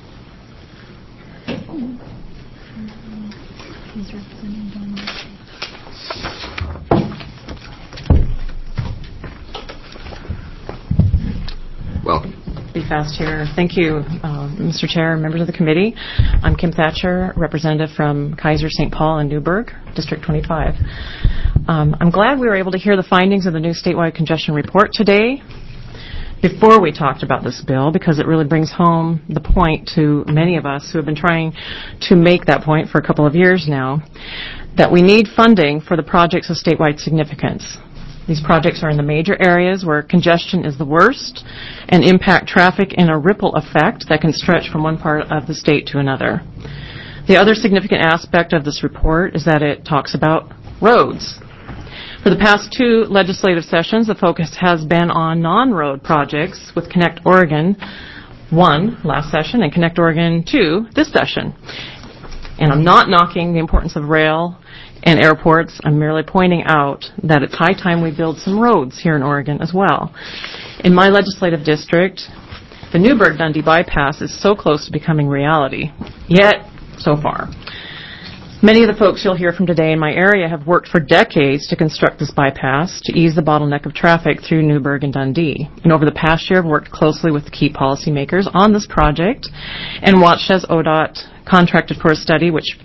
Welcome. Be fast here. Thank you, uh, Mister Chair and members of the committee. I'm Kim Thatcher, representative from Kaiser, Saint Paul, and Newburgh, District twenty-five. Um, I'm glad we were able to hear the findings of the new statewide congestion report today. before we talked about this bill because it really brings home the point to many of us who have been trying to make that point for a couple of years now, that we need funding for the projects of statewide significance. These projects are in the major areas where congestion is the worst and impact traffic in a ripple effect that can stretch from one part of the state to another. The other significant aspect of this report is that it talks about roads. For the past two legislative sessions, the focus has been on non-road projects with Connect Oregon one last session and Connect Oregon two this session. And I'm not knocking the importance of rail and airports. I'm merely pointing out that it's high time we build some roads here in Oregon as well. In my legislative district, the Newburgh-Dundee bypass is so close to becoming reality, yet so far. Many of the folks you'll hear from today in my area have worked for decades to construct this bypass to ease the bottleneck of traffic through Newburgh and Dundee. And over the past year, I've worked closely with key policymakers on this project and watched as O D O T contracted for a study which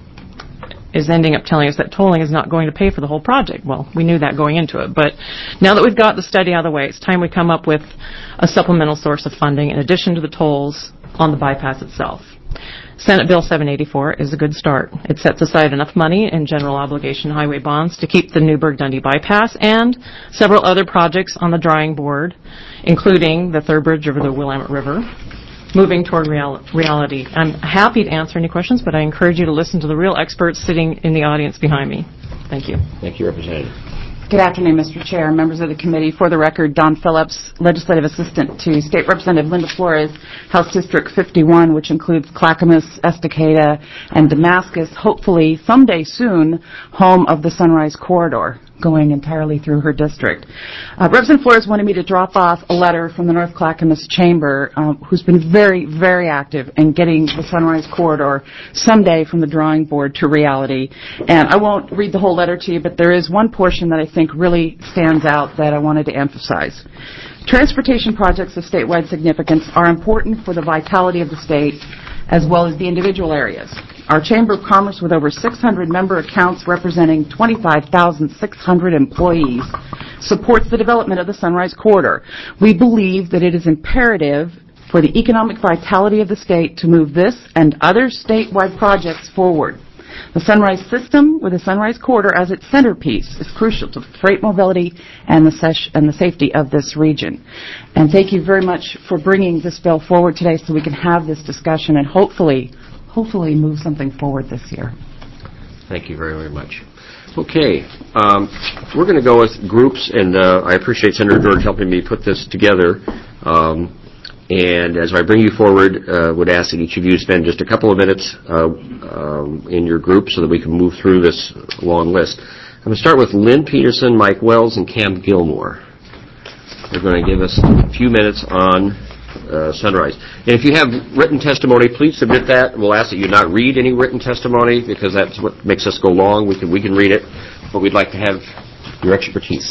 is ending up telling us that tolling is not going to pay for the whole project. Well, we knew that going into it. But now that we've got the study out of the way, it's time we come up with a supplemental source of funding in addition to the tolls on the bypass itself. Senate Bill seven eighty-four is a good start. It sets aside enough money in general obligation highway bonds to keep the Newburgh-Dundee bypass and several other projects on the drawing board, including the third bridge over the Willamette River, moving toward real, reality. I'm happy to answer any questions, but I encourage you to listen to the real experts sitting in the audience behind me. Thank you. Thank you, Representative. Good afternoon, Mister Chair, members of the committee. For the record, Don Phillips, Legislative Assistant to State Representative Linda Flores, House District fifty-one, which includes Clackamas, Estacada, and Damascus, hopefully someday soon, home of the Sunrise Corridor, going entirely through her district. Uh, Representative Flores wanted me to drop off a letter from the North Clackamas Chamber, um, who's been very, very active in getting the Sunrise Corridor someday from the drawing board to reality. And I won't read the whole letter to you, but there is one portion that I think really stands out that I wanted to emphasize. Transportation projects of statewide significance are important for the vitality of the state as well as the individual areas. Our Chamber of Commerce, with over six hundred member accounts representing twenty-five thousand six hundred employees, supports the development of the Sunrise Corridor. We believe that it is imperative for the economic vitality of the state to move this and other statewide projects forward. The Sunrise system, with the Sunrise Corridor as its centerpiece, is crucial to freight mobility and the, sesh- and the safety of this region. And thank you very much for bringing this bill forward today so we can have this discussion and hopefully, hopefully move something forward this year. Thank you very, very much. Okay, um, we're going to go with groups, and uh, I appreciate Senator George helping me put this together. Um, And as I bring you forward, uh, would ask that each of you spend just a couple of minutes uh, um, in your group so that we can move through this long list. I'm going to start with Lynn Peterson, Mike Wells, and Cam Gilmore. They're going to give us a few minutes on uh, Sunrise. And if you have written testimony, please submit that. We'll ask that you not read any written testimony because that's what makes us go long. We can we can read it, but we'd like to have your expertise.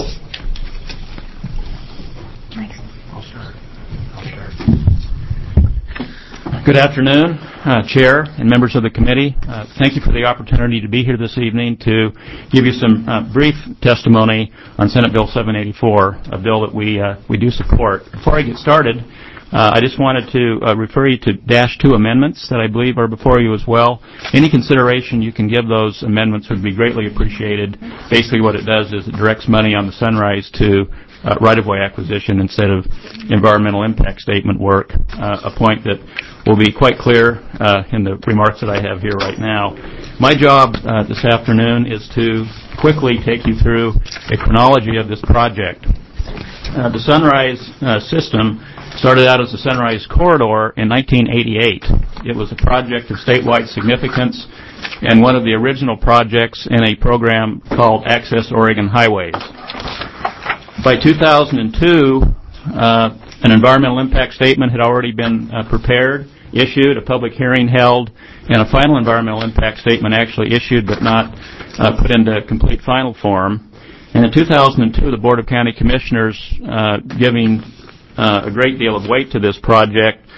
Good afternoon, uh, Chair and members of the committee. Uh, thank you for the opportunity to be here this evening to give you some uh, brief testimony on Senate Bill seven eighty-four, a bill that we uh, we do support. Before I get started, uh, I just wanted to uh, refer you to dash two amendments that I believe are before you as well. Any consideration you can give those amendments would be greatly appreciated. Basically what it does is it directs money on the Sunrise to uh, right-of-way acquisition instead of environmental impact statement work, uh, a point that will be quite clear uh, in the remarks that I have here right now. My job uh, this afternoon is to quickly take you through a chronology of this project. Uh, the Sunrise uh, system started out as the Sunrise Corridor in nineteen eighty-eight. It was a project of statewide significance and one of the original projects in a program called Access Oregon Highways. By two thousand two, uh, an environmental impact statement had already been uh, prepared, issued, a public hearing held, and a final environmental impact statement actually issued but not uh, put into complete final form. And in two thousand two, the Board of County Commissioners, uh, giving uh, a great deal of weight to this project,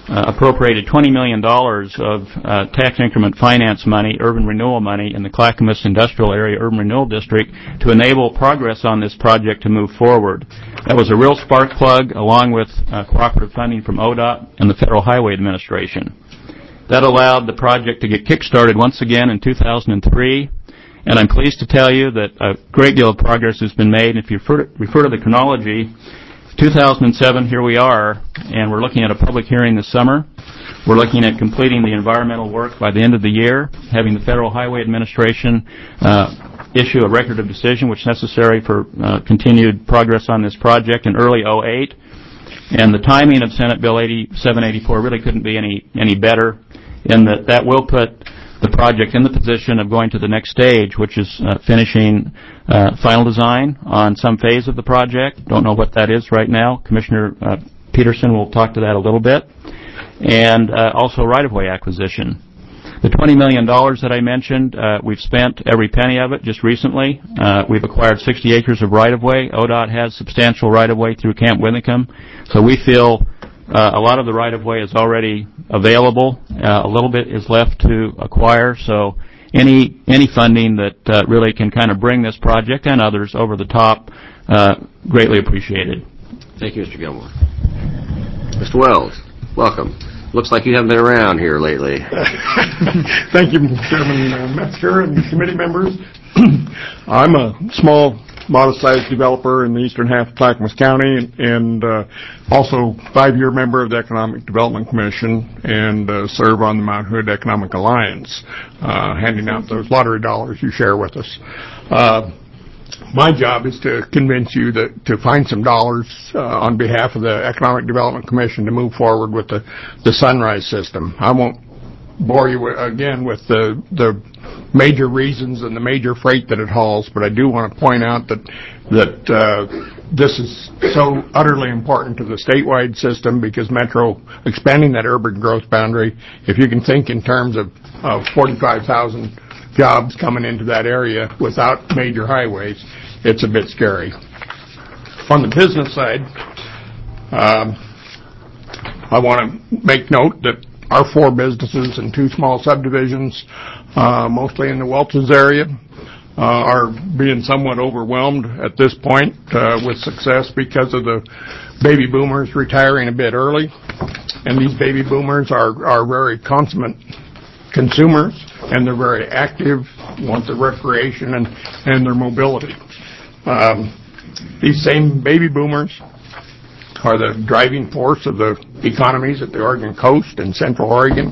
uh, appropriated twenty million dollars of uh, tax increment finance money, urban renewal money, in the Clackamas Industrial Area Urban Renewal District to enable progress on this project to move forward. That was a real spark plug, along with uh, cooperative funding from O D O T and the Federal Highway Administration. That allowed the project to get kick-started once again in two thousand three, and I'm pleased to tell you that a great deal of progress has been made. If you refer to, refer to the chronology, two thousand seven, here we are, and we're looking at a public hearing this summer. We're looking at completing the environmental work by the end of the year, having the Federal Highway Administration uh, issue a record of decision, which is necessary for uh, continued progress on this project in early oh eight. And the timing of Senate Bill seven eighty-four really couldn't be any, any better, in that that will put the project in the position of going to the next stage, which is uh, finishing uh, final design on some phase of the project. Don't know what that is right now. Commissioner uh, Peterson will talk to that a little bit. And uh, also right-of-way acquisition. The twenty million dollars that I mentioned, uh, we've spent every penny of it just recently. Uh, we've acquired sixty acres of right-of-way. O D O T has substantial right-of-way through Camp Withicum. So we feel uh, a lot of the right-of-way is already available. Uh, a little bit is left to acquire. So any any funding that uh, really can kind of bring this project and others over the top, uh, greatly appreciated. Thank you, Mister Gilmore. Mister Wells, welcome. Looks like you haven't been around here lately. Thank you, Chairman uh, Metzger and committee members. I'm a small, modest-sized developer in the eastern half of Clackamas County, and, and uh, also five-year member of the Economic Development Commission, and uh, serve on the Mount Hood Economic Alliance, uh, handing out those lottery dollars you share with us. Uh, My job is to convince you that to find some dollars uh, on behalf of the Economic Development Commission to move forward with the, the Sunrise system. I won't bore you again with the, the major reasons and the major freight that it hauls, but I do want to point out that that uh, this is so utterly important to the statewide system, because Metro, expanding that urban growth boundary, if you can think in terms of, of forty-five thousand jobs coming into that area without major highways, it's a bit scary. On the business side, um, I want to make note that our four businesses and two small subdivisions, uh, mostly in the Welch's area, uh, are being somewhat overwhelmed at this point uh, with success because of the baby boomers retiring a bit early. And these baby boomers are, are very consummate consumers, and they're very active, want the recreation and, and their mobility. Um, these same baby boomers are the driving force of the economies at the Oregon coast and Central Oregon.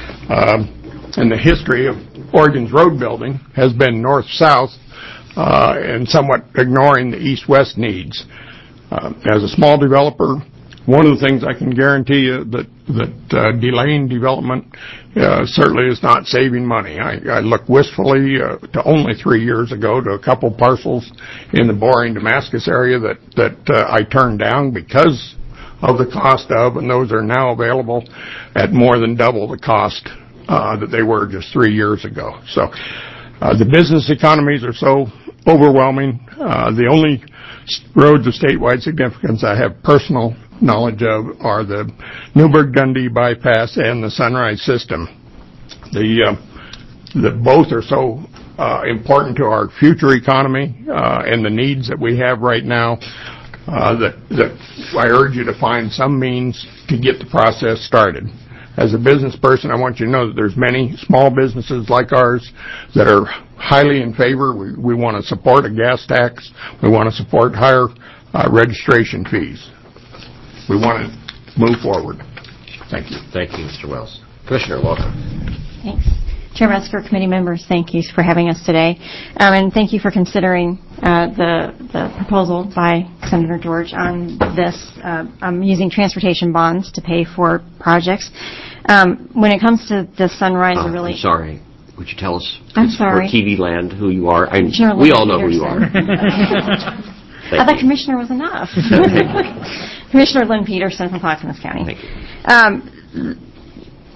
Um, and the history of Oregon's road building has been north-south uh, and somewhat ignoring the east-west needs. Uh, as a small developer, one of the things I can guarantee you that that uh, delaying development uh, certainly is not saving money. I, I look wistfully uh, to only three years ago to a couple parcels in the Boring Damascus area that that uh, I turned down because of the cost of, and those are now available at more than double the cost uh, that they were just three years ago. So uh, the business economies are so overwhelming. Uh, the only roads of statewide significance I have personal knowledge of are the Newburgh-Dundee bypass and the Sunrise system. The, uh, the both are so uh, important to our future economy uh, and the needs that we have right now uh, that, that I urge you to find some means to get the process started. As a business person, I want you to know that there's many small businesses like ours that are highly in favor. We, we want to support a gas tax. We want to support higher uh, registration fees. We want to move forward. Thank you. Thank you, Mister Wells. Commissioner, welcome. Thanks. Chair Metzger, committee members, thank you for having us today. Um, and thank you for considering uh, the, the proposal by Senator George on this. Uh, I'm using transportation bonds to pay for projects. Um, when it comes to the Sunrise, uh, really... I'm sorry. Would you tell us I'm sorry. for T V land who you are? I, Commissioner we Lynn all know Peterson. who you are. I thought Commissioner was enough. Commissioner Lynn Peterson from Clackamas County. Thank you. Um,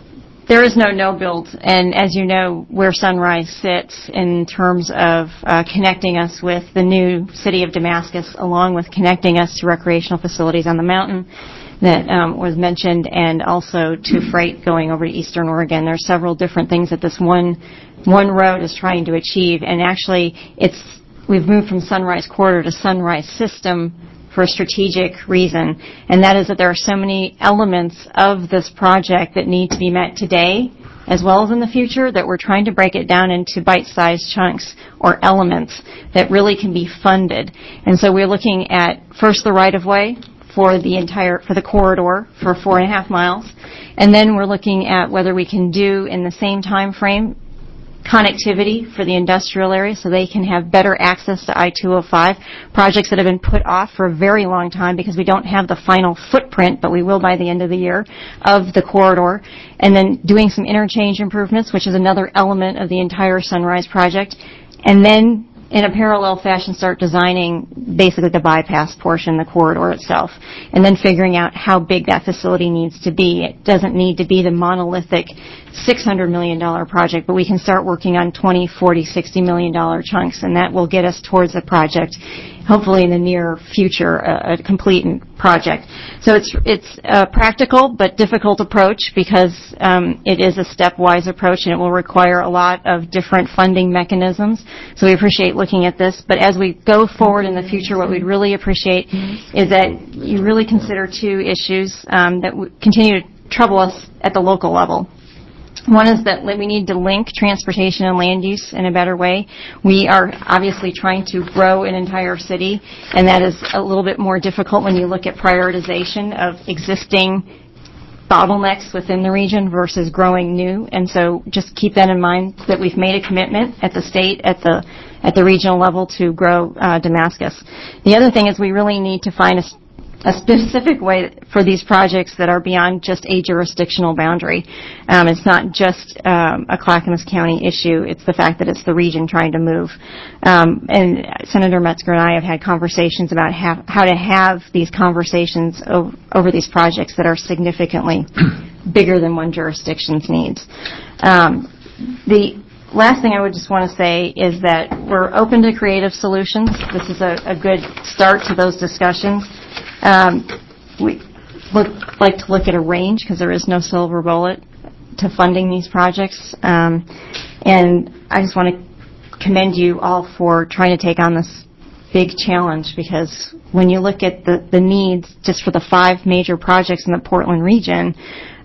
there is no no-build, and as you know, where Sunrise sits in terms of uh, connecting us with the new city of Damascus, along with connecting us to recreational facilities on the mountain that um, was mentioned, and also to freight going over to Eastern Oregon. There are several different things that this one one road is trying to achieve, and actually, it's we've moved from Sunrise Corridor to Sunrise System for a strategic reason, and that is that there are so many elements of this project that need to be met today as well as in the future that we're trying to break it down into bite-sized chunks or elements that really can be funded. And so we're looking at first the right-of-way for the entire, for the corridor for four and a half miles, and then we're looking at whether we can do in the same time frame connectivity for the industrial area so they can have better access to I two oh five, projects that have been put off for a very long time because we don't have the final footprint, but we will by the end of the year, of the corridor, and then doing some interchange improvements, which is another element of the entire Sunrise project, and then in a parallel fashion start designing basically the bypass portion, the corridor itself, and then figuring out how big that facility needs to be. It doesn't need to be the monolithic six hundred million dollars project, but we can start working on twenty, forty, sixty million dollars chunks, and that will get us towards the project, hopefully in the near future, a, a complete project. So it's it's a practical but difficult approach because um, it is a stepwise approach, and it will require a lot of different funding mechanisms. So we appreciate looking at this, but as we go forward in the future, what we'd really appreciate is that you really consider two issues um, that w- continue to trouble us at the local level. One is that we need to link transportation and land use in a better way. We are obviously trying to grow an entire city, and that is a little bit more difficult when you look at prioritization of existing bottlenecks within the region versus growing new. And so just keep that in mind, that we've made a commitment at the state, at the at the regional level to grow uh, Damascus. The other thing is we really need to find a a specific way for these projects that are beyond just a jurisdictional boundary. Um, it's not just um, a Clackamas County issue. It's the fact that it's the region trying to move. Um, and Senator Metzger and I have had conversations about ha- how to have these conversations o- over these projects that are significantly bigger than one jurisdiction's needs. Um, the last thing I would just want to say is that we're open to creative solutions. This is a, a good start to those discussions. Um, we look, like to look at a range because there is no silver bullet to funding these projects. Um, and I just want to commend you all for trying to take on this big challenge, because when you look at the, the needs just for the five major projects in the Portland region,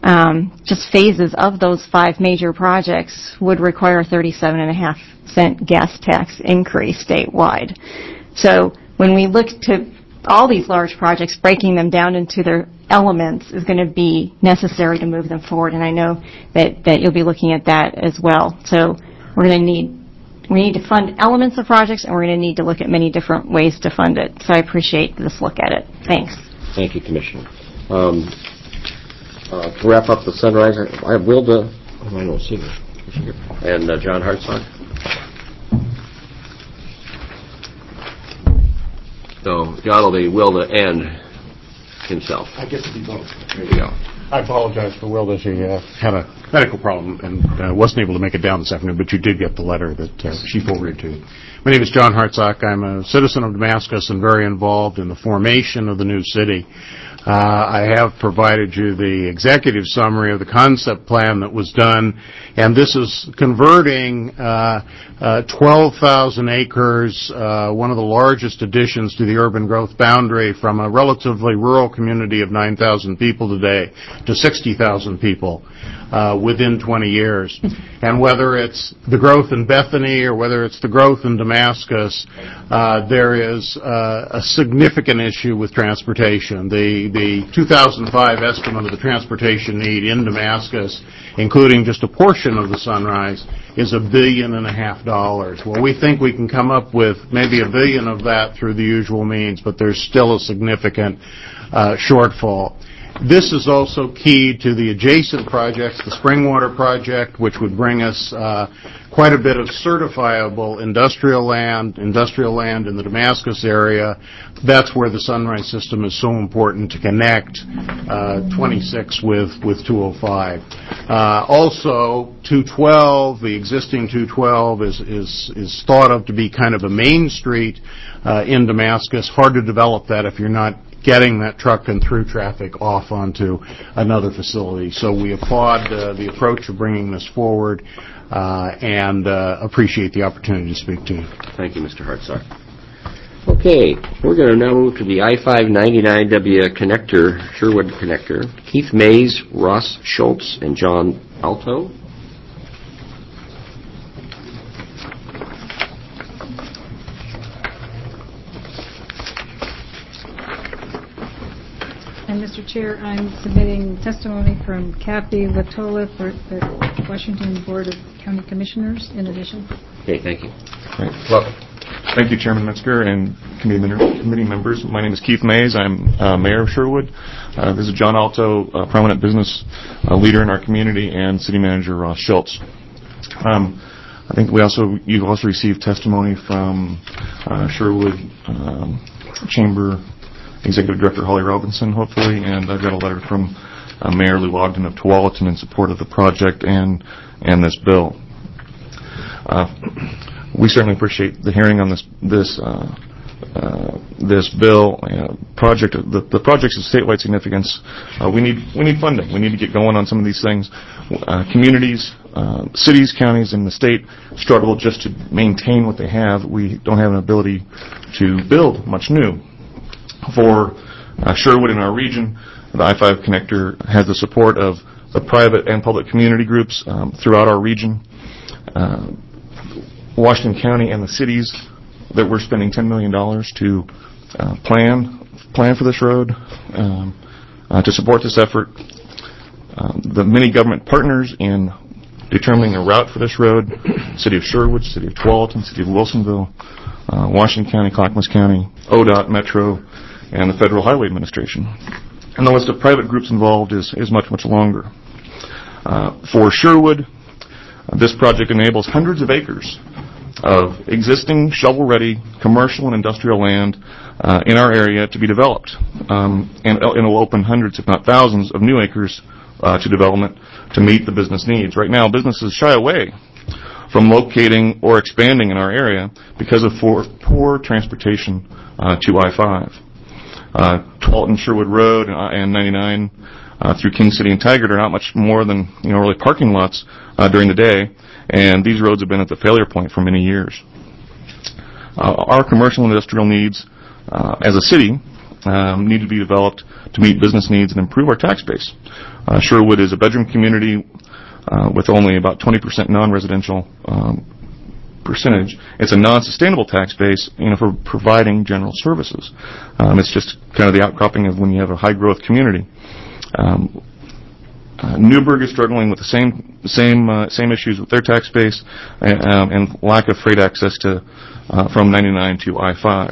um, just phases of those five major projects would require a thirty-seven and a half cent gas tax increase statewide. So when we look to all these large projects, breaking them down into their elements is going to be necessary to move them forward, and I know that, that you'll be looking at that as well. So we're going to need we need to fund elements of projects, and we're going to need to look at many different ways to fund it. So I appreciate this look at it. Thanks. Thank you, Commissioner. Um, uh, to wrap up the Sunrise, I have Wilda, oh, I don't see her, and uh, John Hartsock. So John will be Wilda and himself. I get to be both. There you go. I apologize for Wilda. She uh, had a medical problem and uh, wasn't able to make it down this afternoon, but you did get the letter that uh, she forwarded to you. My name is John Hartsock. I'm a citizen of Damascus and very involved in the formation of the new city. Uh, I have provided you the executive summary of the concept plan that was done, and this is converting uh, uh, twelve thousand acres, uh, one of the largest additions to the urban growth boundary, from a relatively rural community of nine thousand people today to sixty thousand people uh, within twenty years. And whether it's the growth in Bethany or whether it's the growth in Damascus, uh, there is uh, a significant issue with transportation. The The two thousand five estimate of the transportation need in Damascus, including just a portion of the Sunrise, is a billion and a half dollars. Well, we think we can come up with maybe a billion of that through the usual means, but there's still a significant uh, shortfall. This is also key to the adjacent projects, the Springwater project, which would bring us uh, quite a bit of certifiable industrial land, industrial land in the Damascus area. That's where the Sunrise system is so important to connect uh, twenty-six with, with two oh five. Uh, also, two twelve, the existing two twelve is, is, is thought of to be kind of a main street uh, in Damascus. Hard to develop that if you're not getting that truck and through traffic off onto another facility. So we applaud uh, the approach of bringing this forward uh, and uh, appreciate the opportunity to speak to you. Thank you, Mister Hartzog. Okay, we're going to now move to the I five ninety-nine W connector, Sherwood connector. Keith Mays, Ross Schultz, and John Alto. And Mister Chair, I'm submitting testimony from Kathy Latola for the Washington Board of County Commissioners in addition. Okay, thank you. Right. Welcome. Thank you, Chairman Metzger and committee, committee members. My name is Keith Mays. I'm uh, Mayor of Sherwood. Uh, this is John Alto, a prominent business uh, leader in our community, and City Manager Ross Schultz. Um, I think we also you've also received testimony from uh, Sherwood um, Chamber Executive Director Holly Robinson, hopefully, and I've got a letter from uh, Mayor Lou Ogden of Tualatin in support of the project and and this bill. Uh, we certainly appreciate the hearing on this this uh, uh, this bill uh, project. The, the projects of statewide significance. Uh, we need we need funding. We need to get going on some of these things. Uh, communities, uh, cities, counties, and the state struggle just to maintain what they have. We don't have an ability to build much new. For uh, Sherwood in our region, the I five connector has the support of the private and public community groups um, throughout our region. Uh, Washington County and the cities that we're spending ten million dollars to uh, plan plan for this road, um, uh, to support this effort. Um, the many government partners in determining a route for this road, City of Sherwood, City of Tualatin, City of Wilsonville, uh, Washington County, Clackamas County, O D O T, Metro, and the Federal Highway Administration. And the list of private groups involved is, is much, much longer. Uh, for Sherwood, uh, this project enables hundreds of acres of existing shovel-ready commercial and industrial land uh, in our area to be developed. Um, and, and it will open hundreds, if not thousands, of new acres uh, to development to meet the business needs. Right now, businesses shy away from locating or expanding in our area because of poor, poor transportation uh, to I five. Uh, Tualatin Sherwood Road and ninety-nine uh, through King City and Tigard are not much more than, you know, really parking lots uh, during the day, and these roads have been at the failure point for many years. Uh, our commercial and industrial needs uh, as a city um, need to be developed to meet business needs and improve our tax base. Uh, Sherwood is a bedroom community uh, with only about twenty percent non-residential um, percentage. It's a non-sustainable tax base, you know, for providing general services. Um, it's just kind of the outcropping of when you have a high-growth community. Um, uh, Newburgh is struggling with the same same uh, same issues with their tax base and, um, and lack of freight access to uh, from ninety-nine to I five.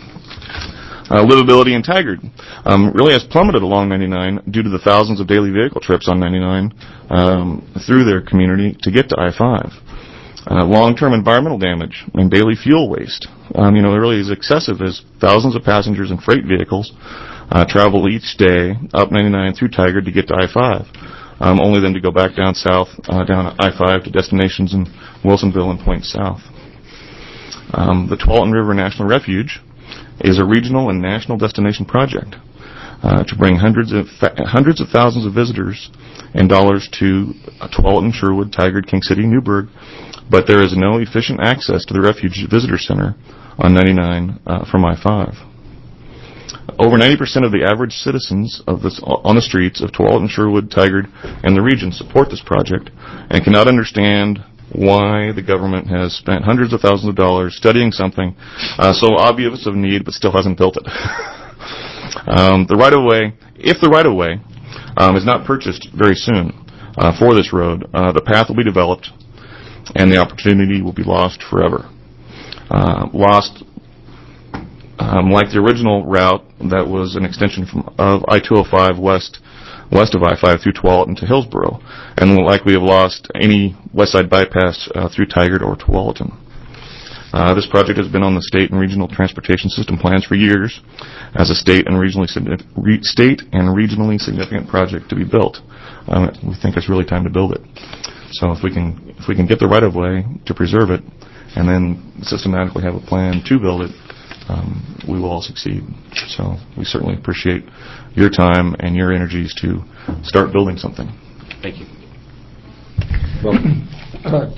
Uh, livability in Tigard um, really has plummeted along ninety-nine due to the thousands of daily vehicle trips on ninety-nine um, through their community to get to I five. Uh, long-term environmental damage and daily fuel waste, um, you know, it really is excessive as thousands of passengers and freight vehicles uh, travel each day up ninety-nine through Tigard to get to I five, um, only then to go back down south, uh, down I five to destinations in Wilsonville and Point South. Um, the Tualatin River National Refuge is a regional and national destination project uh, to bring hundreds of hundreds of thousands of visitors and dollars to uh, Tualatin, Sherwood, Tigard, King City, Newburgh, but there is no efficient access to the Refuge Visitor Center on ninety-nine uh, from I five. Over ninety percent of the average citizens of this, on the streets of Tualatin, Sherwood, Tigard, and the region support this project and cannot understand why the government has spent hundreds of thousands of dollars studying something uh, so obvious of need but still hasn't built it. um, the right-of-way, if the right-of-way um, is not purchased very soon uh, for this road, uh, the path will be developed and the opportunity will be lost forever. Uh, lost um, like the original route that was an extension from of I two oh five west west of I five through Tualatin to Hillsboro, and like we have lost any west side bypass uh, through Tigard or Tualatin. Uh, this project has been on the state and regional transportation system plans for years as a state and regionally re- state and regionally significant project to be built. Um, we think it's really time to build it. So if we can if we can get the right of way to preserve it, and then systematically have a plan to build it, um, we will all succeed. So we certainly appreciate your time and your energies to start building something. Thank you. Well, uh,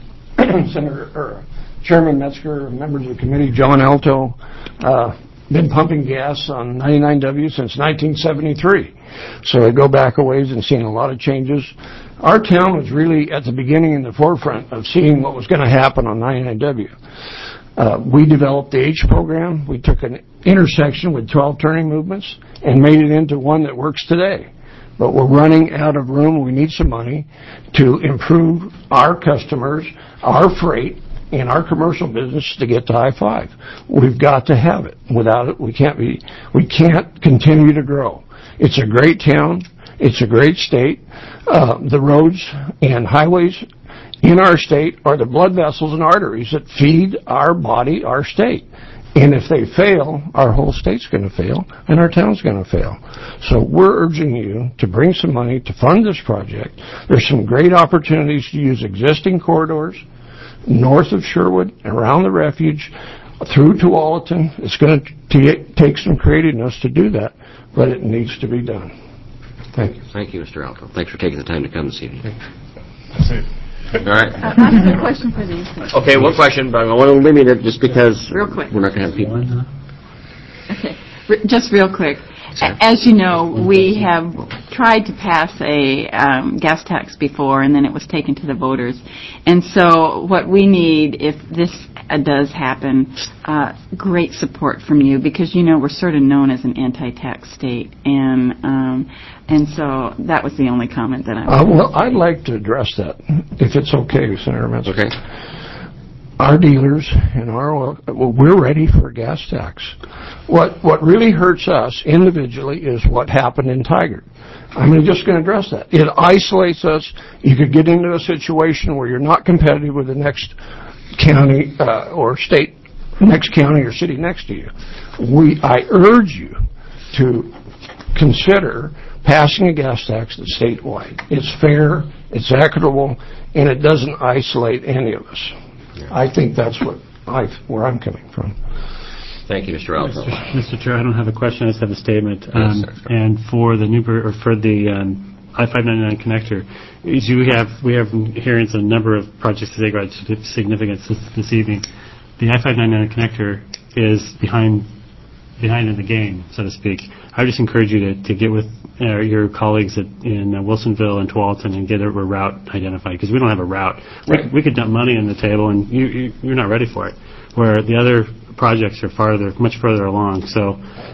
Senator or Chairman Metzger, members of the committee, John Alto, uh, been pumping gas on ninety-nine W since nineteen seventy-three. So I go back a ways and seen a lot of changes. Our town was really at the beginning in the forefront of seeing what was going to happen on ninety-nine W. Uh, we developed the H program. We took an intersection with twelve turning movements and made it into one that works today. But we're running out of room. We need some money to improve our customers, our freight, in our commercial business to get to I five. We've got to have it. Without it, we can't be, we can't continue to grow. It's a great town. It's a great state. Uh, the roads and highways in our state are the blood vessels and arteries that feed our body, our state. And if they fail, our whole state's going to fail, and our town's going to fail. So we're urging you to bring some money to fund this project. There's some great opportunities to use existing corridors north of Sherwood, around the refuge, through Tualatin. It's going to take some creativeness to do that, but it needs to be done. Thank you. Thank you, Mister Alto. Thanks for taking the time to come this evening. That's it. All right. Uh, I have a question for the Okay, one question, but I want to limit it just because Real quick. we're not going to have people. Okay, Re- just real quick. A- As you know, we have tried to pass a um, gas tax before, and then it was taken to the voters. And so what we need, if this uh, does happen, uh, great support from you, because, you know, we're sort of known as an anti-tax state. And um, and so that was the only comment that I Uh, wanted well, to say. I'd like to address that, if it's okay, Senator Metzger. Okay. Our dealers and our oil, well, we're ready for a gas tax. What what really hurts us individually is what happened in Tigard. I'm just going to address that. It isolates us. You could get into a situation where you're not competitive with the next county uh, or state, next county or city next to you. We, I urge you to consider passing a gas tax that's statewide. It's fair, it's equitable, and it doesn't isolate any of us. I think that's what I, where I'm coming from. Thank you, Mister Alto. Mister Chair, I don't have a question. I just have a statement. Um, Yes, sir. and for the Newburgh, or for the um, I five ninety-nine connector, is you have we have hearings on a number of projects of statewide significance this, this evening. The I five ninety-nine connector is behind behind in the game, so to speak. I would just encourage you to, to get with uh, your colleagues at, in uh, Wilsonville and Tualatin and get a, a route identified, because we don't have a route. Right. We, we could dump money on the table, and you, you, you're not ready for it, where the other projects are farther, much further along. So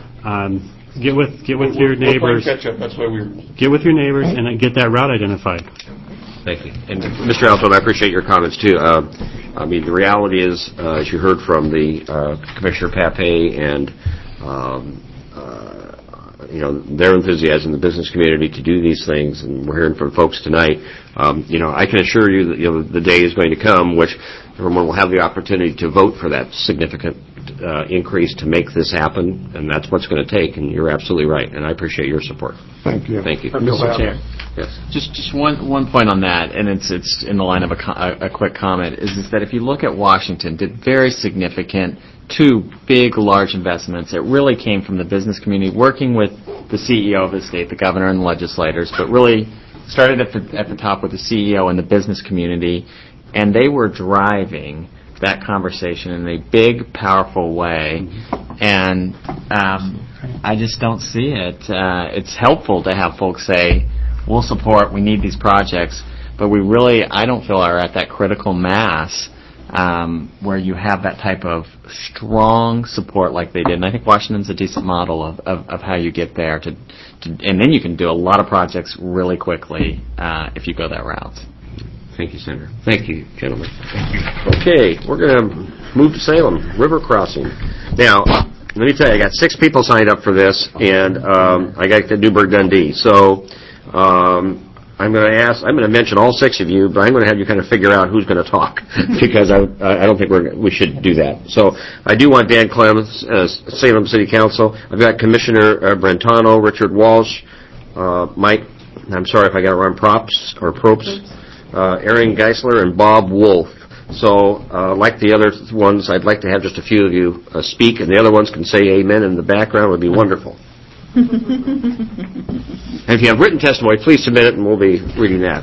um, get with get with We're- your we're playing neighbors. catch up. That's why we're Get with your neighbors and uh, get that route identified. Thank you. And Mister Alto, I appreciate your comments, too. Uh, I mean, the reality is, uh, as you heard from the uh, Commissioner Pape and, um, uh, you know, their enthusiasm in the business community to do these things, and we're hearing from folks tonight, um, you know, I can assure you that, you know, the day is going to come which everyone will have the opportunity to vote for that significant uh, increase to make this happen, and that's what's going to take, and you're absolutely right, and I appreciate your support. Thank you. Thank you. Mister Chair. Yes. Just just one one point on that, and it's it's in the line of a, co- a, a quick comment, is, is that if you look at Washington, did very significant, two big, large investments that really came from the business community, working with the C E O of the state, the governor, and the legislators, but really started at the at the top with the C E O and the business community, and they were driving that conversation in a big, powerful way, and um, I just don't see it. Uh, it's helpful to have folks say, we'll support, we need these projects, but we really, I don't feel, are at that critical mass um, where you have that type of strong support like they did. And I think Washington's a decent model of, of, of how you get there, to, to, and then you can do a lot of projects really quickly uh, if you go that route. Thank you, Senator. Thank you, gentlemen. Thank you. Okay, we're going to move to Salem, River Crossing. Now, let me tell you, I got six people signed up for this, and um, I got the Newburgh Dundee. So um, I'm going to ask, I'm going to mention all six of you, but I'm going to have you kind of figure out who's going to talk, because I, I don't think we're, we should do that. So I do want Dan Clemens, uh, Salem City Council. I've got Commissioner uh, Brentano, Richard Walsh, uh, Mike, I'm sorry if I got it wrong, Props, or Propes, uh, Aaron Geisler, and Bob Wolf. So, uh, like the other ones, I'd like to have just a few of you uh, speak, and the other ones can say amen in the background. It would be wonderful. And if you have written testimony, please submit it, and we'll be reading that.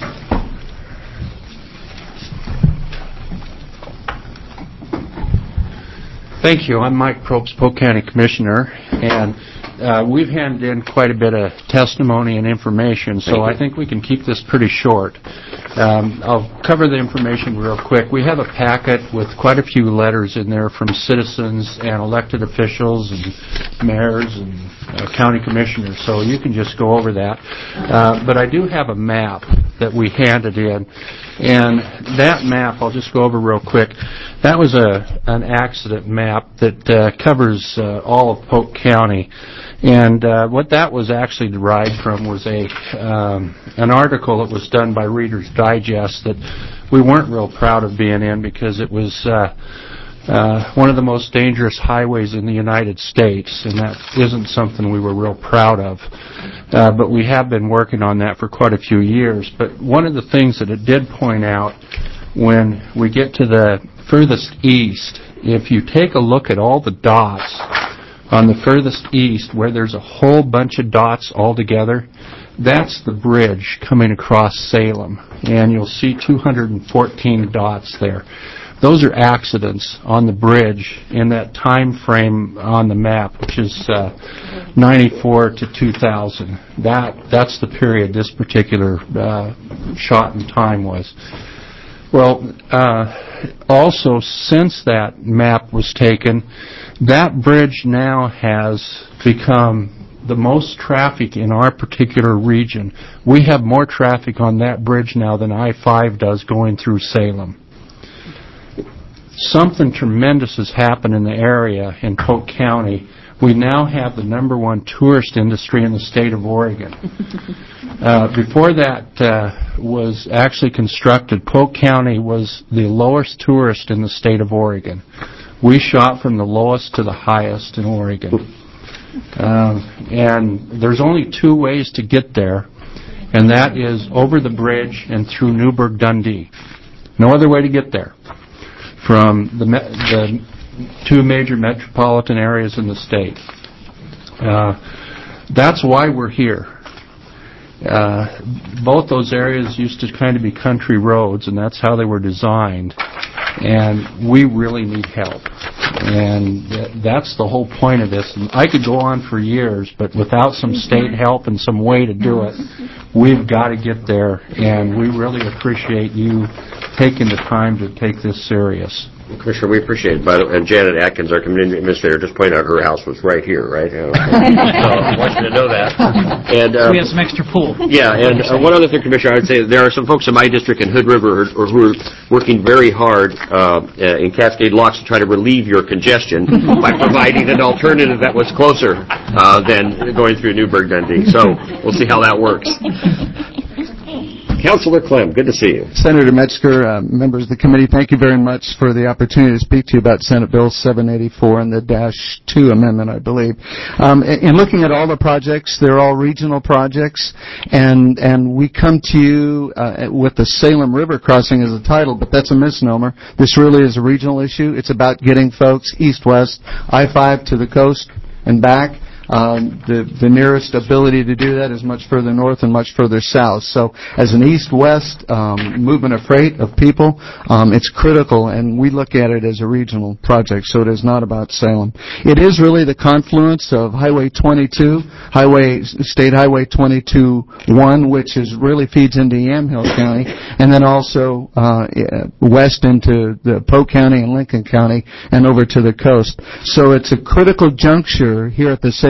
Thank you. I'm Mike Probst, Polk County Commissioner, and uh, we've handed in quite a bit of testimony and information, so I think we can keep this pretty short. Um, I'll cover the information real quick. We have a packet with quite a few letters in there from citizens and elected officials and mayors and uh, county commissioners, so you can just go over that. Uh, but I do have a map that we handed in, and that map, I'll just go over real quick. That was a an accident map that uh, covers uh, all of Polk County. And uh, what that was actually derived from was a um, an article that was done by Reader's Digest that we weren't real proud of being in, because it was uh, uh, one of the most dangerous highways in the United States, and that isn't something we were real proud of. Uh, but we have been working on that for quite a few years. But one of the things that it did point out, when we get to the furthest east, if you take a look at all the dots on the furthest east, where there's a whole bunch of dots all together, that's the bridge coming across Salem, and you'll see two hundred fourteen dots there. Those are accidents on the bridge in that time frame on the map, which is uh, ninety-four to two thousand. That that's the period this particular uh, shot in time was. Well, uh, also, since that map was taken, that bridge now has become the most traffic in our particular region. We have more traffic on that bridge now than I five does going through Salem. Something tremendous has happened in the area in Polk County. We now have the number one tourist industry in the state of Oregon. Uh, before that uh, was actually constructed, Polk County was the lowest tourist in the state of Oregon. We shot from the lowest to the highest in Oregon. Um, and there's only two ways to get there, and that is over the bridge and through Newburgh Dundee. No other way to get there from the, me- the two major metropolitan areas in the state. Uh, that's why we're here. Uh, both those areas used to kind of be country roads, and that's how they were designed. And we really need help. And th- that's the whole point of this. And I could go on for years, but without some state help and some way to do it, we've got to get there. And we really appreciate you taking the time to take this serious. Commissioner, we appreciate it. By the way, and Janet Atkins, our community administrator, just pointed out her house was right here, right? You know, so I want you to know that. And um, we have some extra pool. Yeah, and uh, one other thing, Commissioner, I would say there are some folks in my district in Hood River who are, who are working very hard uh, in Cascade Locks to try to relieve your congestion by providing an alternative that was closer uh, than going through Newburgh Dundee. So we'll see how that works. Councilor Clem, good to see you. Senator Metzger, uh, members of the committee, thank you very much for the opportunity to speak to you about Senate Bill seven eighty-four and the Dash two amendment, I believe. Um, in looking at all the projects, they're all regional projects, and and we come to you uh, with the Salem River crossing as a title, but that's a misnomer. This really is a regional issue. It's about getting folks east-west, I five to the coast and back. Um, the, the nearest ability to do that is much further north and much further south. So as an east-west um, movement of freight, of people, um, it's critical, and we look at it as a regional project, so it is not about Salem. It is really the confluence of Highway twenty-two, Highway State Highway twenty-two one, which is really feeds into Yamhill County, and then also uh, west into the Polk County and Lincoln County and over to the coast. So it's a critical juncture here at the Salem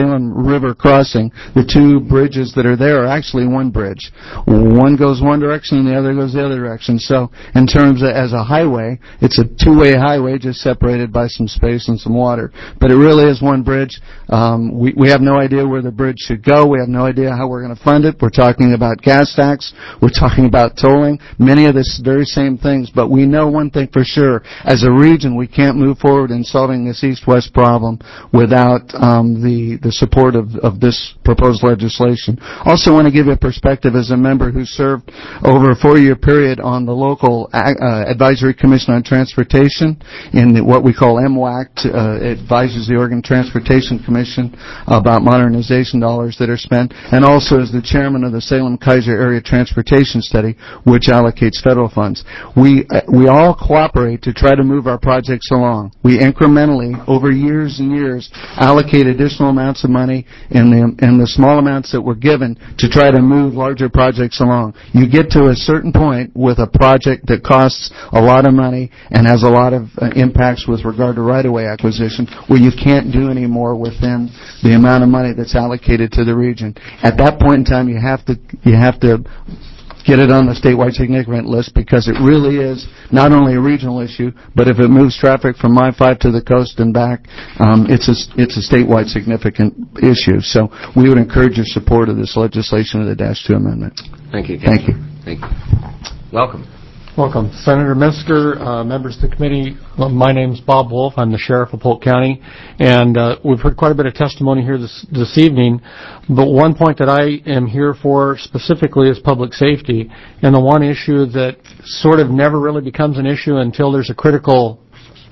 Salem River crossing, the two bridges that are there are actually one bridge. One goes one direction and the other goes the other direction. So in terms of as a highway, it's a two-way highway just separated by some space and some water. But it really is one bridge. Um, we, we have no idea where the bridge should go. We have no idea how we're going to fund it. We're talking about gas tax. We're talking about tolling. Many of the very same things. But we know one thing for sure. As a region, we can't move forward in solving this east-west problem without um, the, the support of, of this proposed legislation. Also want to give you a perspective as a member who served over a four-year period on the local uh, Advisory Commission on Transportation in the, what we call M W A C T, uh, advises the Oregon Transportation Commission about modernization dollars that are spent, and also as the chairman of the Salem-Keizer Area Transportation Study, which allocates federal funds. We uh, we all cooperate to try to move our projects along. We incrementally, over years and years, allocate additional amounts of money in the in the small amounts that were given to try to move larger projects along. You get to a certain point with a project that costs a lot of money and has a lot of uh, impacts with regard to right-of-way acquisition, where you can't do any more within the amount of money that's allocated to the region. At that point in time, you have to you have to get it on the statewide significant list, because it really is not only a regional issue, but if it moves traffic from I five to the coast and back, um, it's a it's a statewide significant issue. So we would encourage your support of this legislation of the Dash two Amendment. Thank you. Thank you. Thank you. Welcome. Welcome. Senator Metzger, uh, members of the committee. Well, my name's Bob Wolf. I'm the sheriff of Polk County, and uh, we've heard quite a bit of testimony here this, this evening, but one point that I am here for specifically is public safety, and the one issue that sort of never really becomes an issue until there's a critical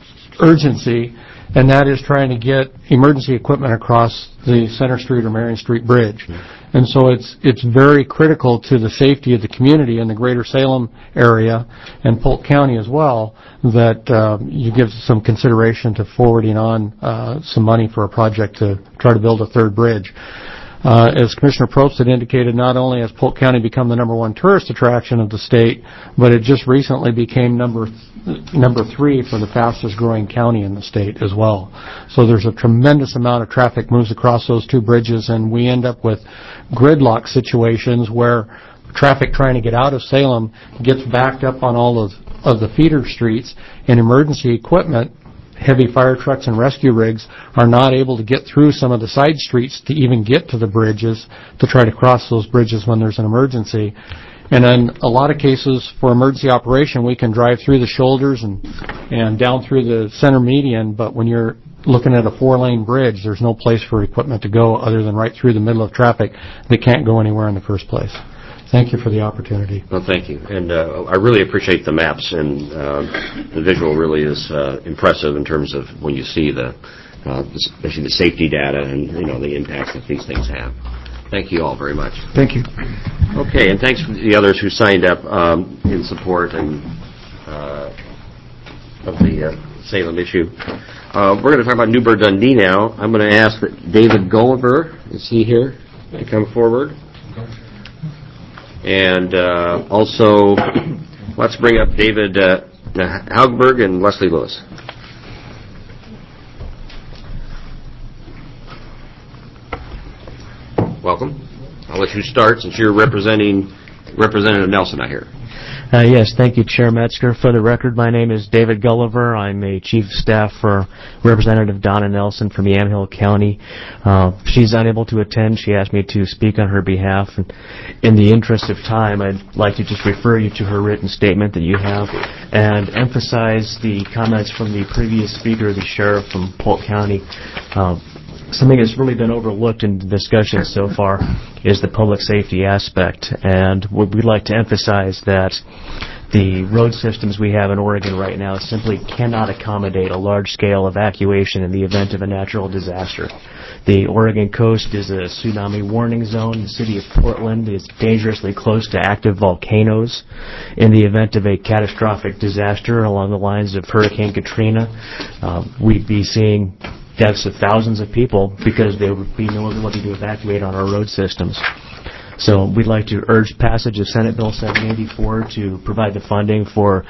urgency, and that is trying to get emergency equipment across the Center Street or Marion Street Bridge. And so it's it's very critical to the safety of the community in the greater Salem area and Polk County as well that uh, you give some consideration to forwarding on uh, some money for a project to try to build a third bridge. Uh, as Commissioner Probst had indicated, not only has Polk County become the number one tourist attraction of the state, but it just recently became number th- number three for the fastest growing county in the state as well. So there's a tremendous amount of traffic moves across those two bridges, and we end up with gridlock situations where traffic trying to get out of Salem gets backed up on all of, of the feeder streets, and emergency equipment, heavy fire trucks and rescue rigs, are not able to get through some of the side streets to even get to the bridges to try to cross those bridges when there's an emergency. And in a lot of cases for emergency operation, we can drive through the shoulders and, and down through the center median, but when you're looking at a four-lane bridge, there's no place for equipment to go other than right through the middle of traffic. They can't go anywhere in the first place. Thank you for the opportunity. Well, thank you. And uh, I really appreciate the maps, and uh, the visual really is uh, impressive in terms of when you see the, uh, especially the safety data and, you know, the impacts that these things have. Thank you all very much. Thank you. Okay, and thanks to the others who signed up um, in support and uh, of the uh, Salem issue. Uh, we're going to talk about Newburgh Dundee now. I'm going to ask that David Gulliver, is he here, to come forward? And uh, also, let's bring up David uh, Haugberg and Leslie Lewis. Welcome. I'll let you start since you're representing Representative Nelson out here. Uh, yes, thank you, Chair Metzger. For the record, my name is David Gulliver. I'm a chief of staff for Representative Donna Nelson from Yamhill County. Uh, she's unable to attend. She asked me to speak on her behalf. And in the interest of time, I'd like to just refer you to her written statement that you have and emphasize the comments from the previous speaker, the sheriff from Polk County. Uh, Something that's really been overlooked in the discussion so far is the public safety aspect, and we'd like to emphasize that the road systems we have in Oregon right now simply cannot accommodate a large-scale evacuation in the event of a natural disaster. The Oregon coast is a tsunami warning zone. The city of Portland is dangerously close to active volcanoes. In the event of a catastrophic disaster along the lines of Hurricane Katrina, uh, we'd be seeing deaths of thousands of people because there would be no ability to evacuate on our road systems. So we'd like to urge passage of Senate Bill seven eighty-four to provide the funding for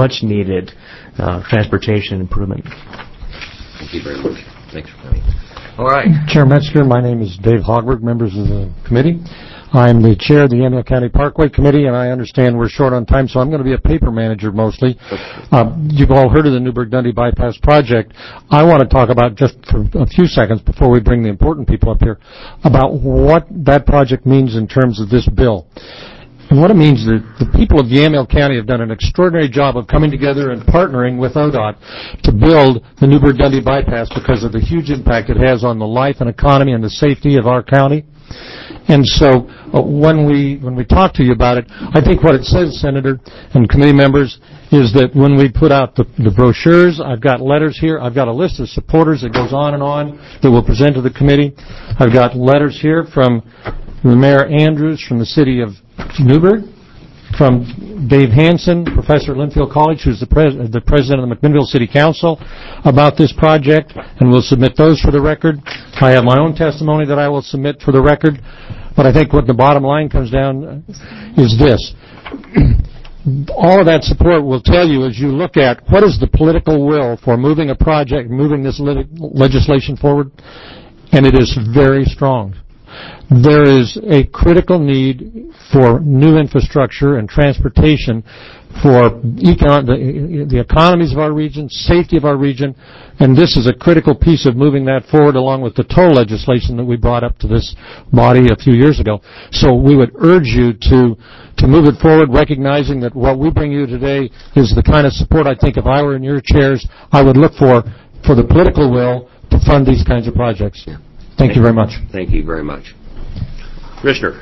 much-needed uh, transportation improvement. Thank you very much. Thanks for coming. All right. Chair Metzger, my name is Dave Hogberg, members of the committee. I'm the chair of the Yamhill County Parkway Committee, and I understand we're short on time, so I'm going to be a paper manager mostly. Uh, you've all heard of the Newburgh-Dundee Bypass Project. I want to talk about, just for a few seconds before we bring the important people up here, about what that project means in terms of this bill. And what it means is that the people of Yamhill County have done an extraordinary job of coming together and partnering with O D O T to build the Newburgh-Dundee Bypass because of the huge impact it has on the life and economy and the safety of our county. And so uh, when we when we talk to you about it, I think what it says, Senator and committee members, is that when we put out the, the brochures, I've got letters here, I've got a list of supporters that goes on and on that we'll present to the committee. I've got letters here from the Mayor Andrews from the city of Newburgh, from Dave Hansen, professor at Linfield College, who's the, pres- the president of the McMinnville City Council, about this project, and we'll submit those for the record. I have my own testimony that I will submit for the record, but I think what the bottom line comes down is this. All of that support will tell you as you look at what is the political will for moving a project, moving this lit- legislation forward, and it is very strong. There is a critical need for new infrastructure and transportation for econ- the, the economies of our region, safety of our region, and this is a critical piece of moving that forward along with the toll legislation that we brought up to this body a few years ago. So we would urge you to to move it forward, recognizing that what we bring you today is the kind of support I think if I were in your chairs, I would look for, for the political will to fund these kinds of projects. Thank, Thank you very much. Thank you very much. Commissioner.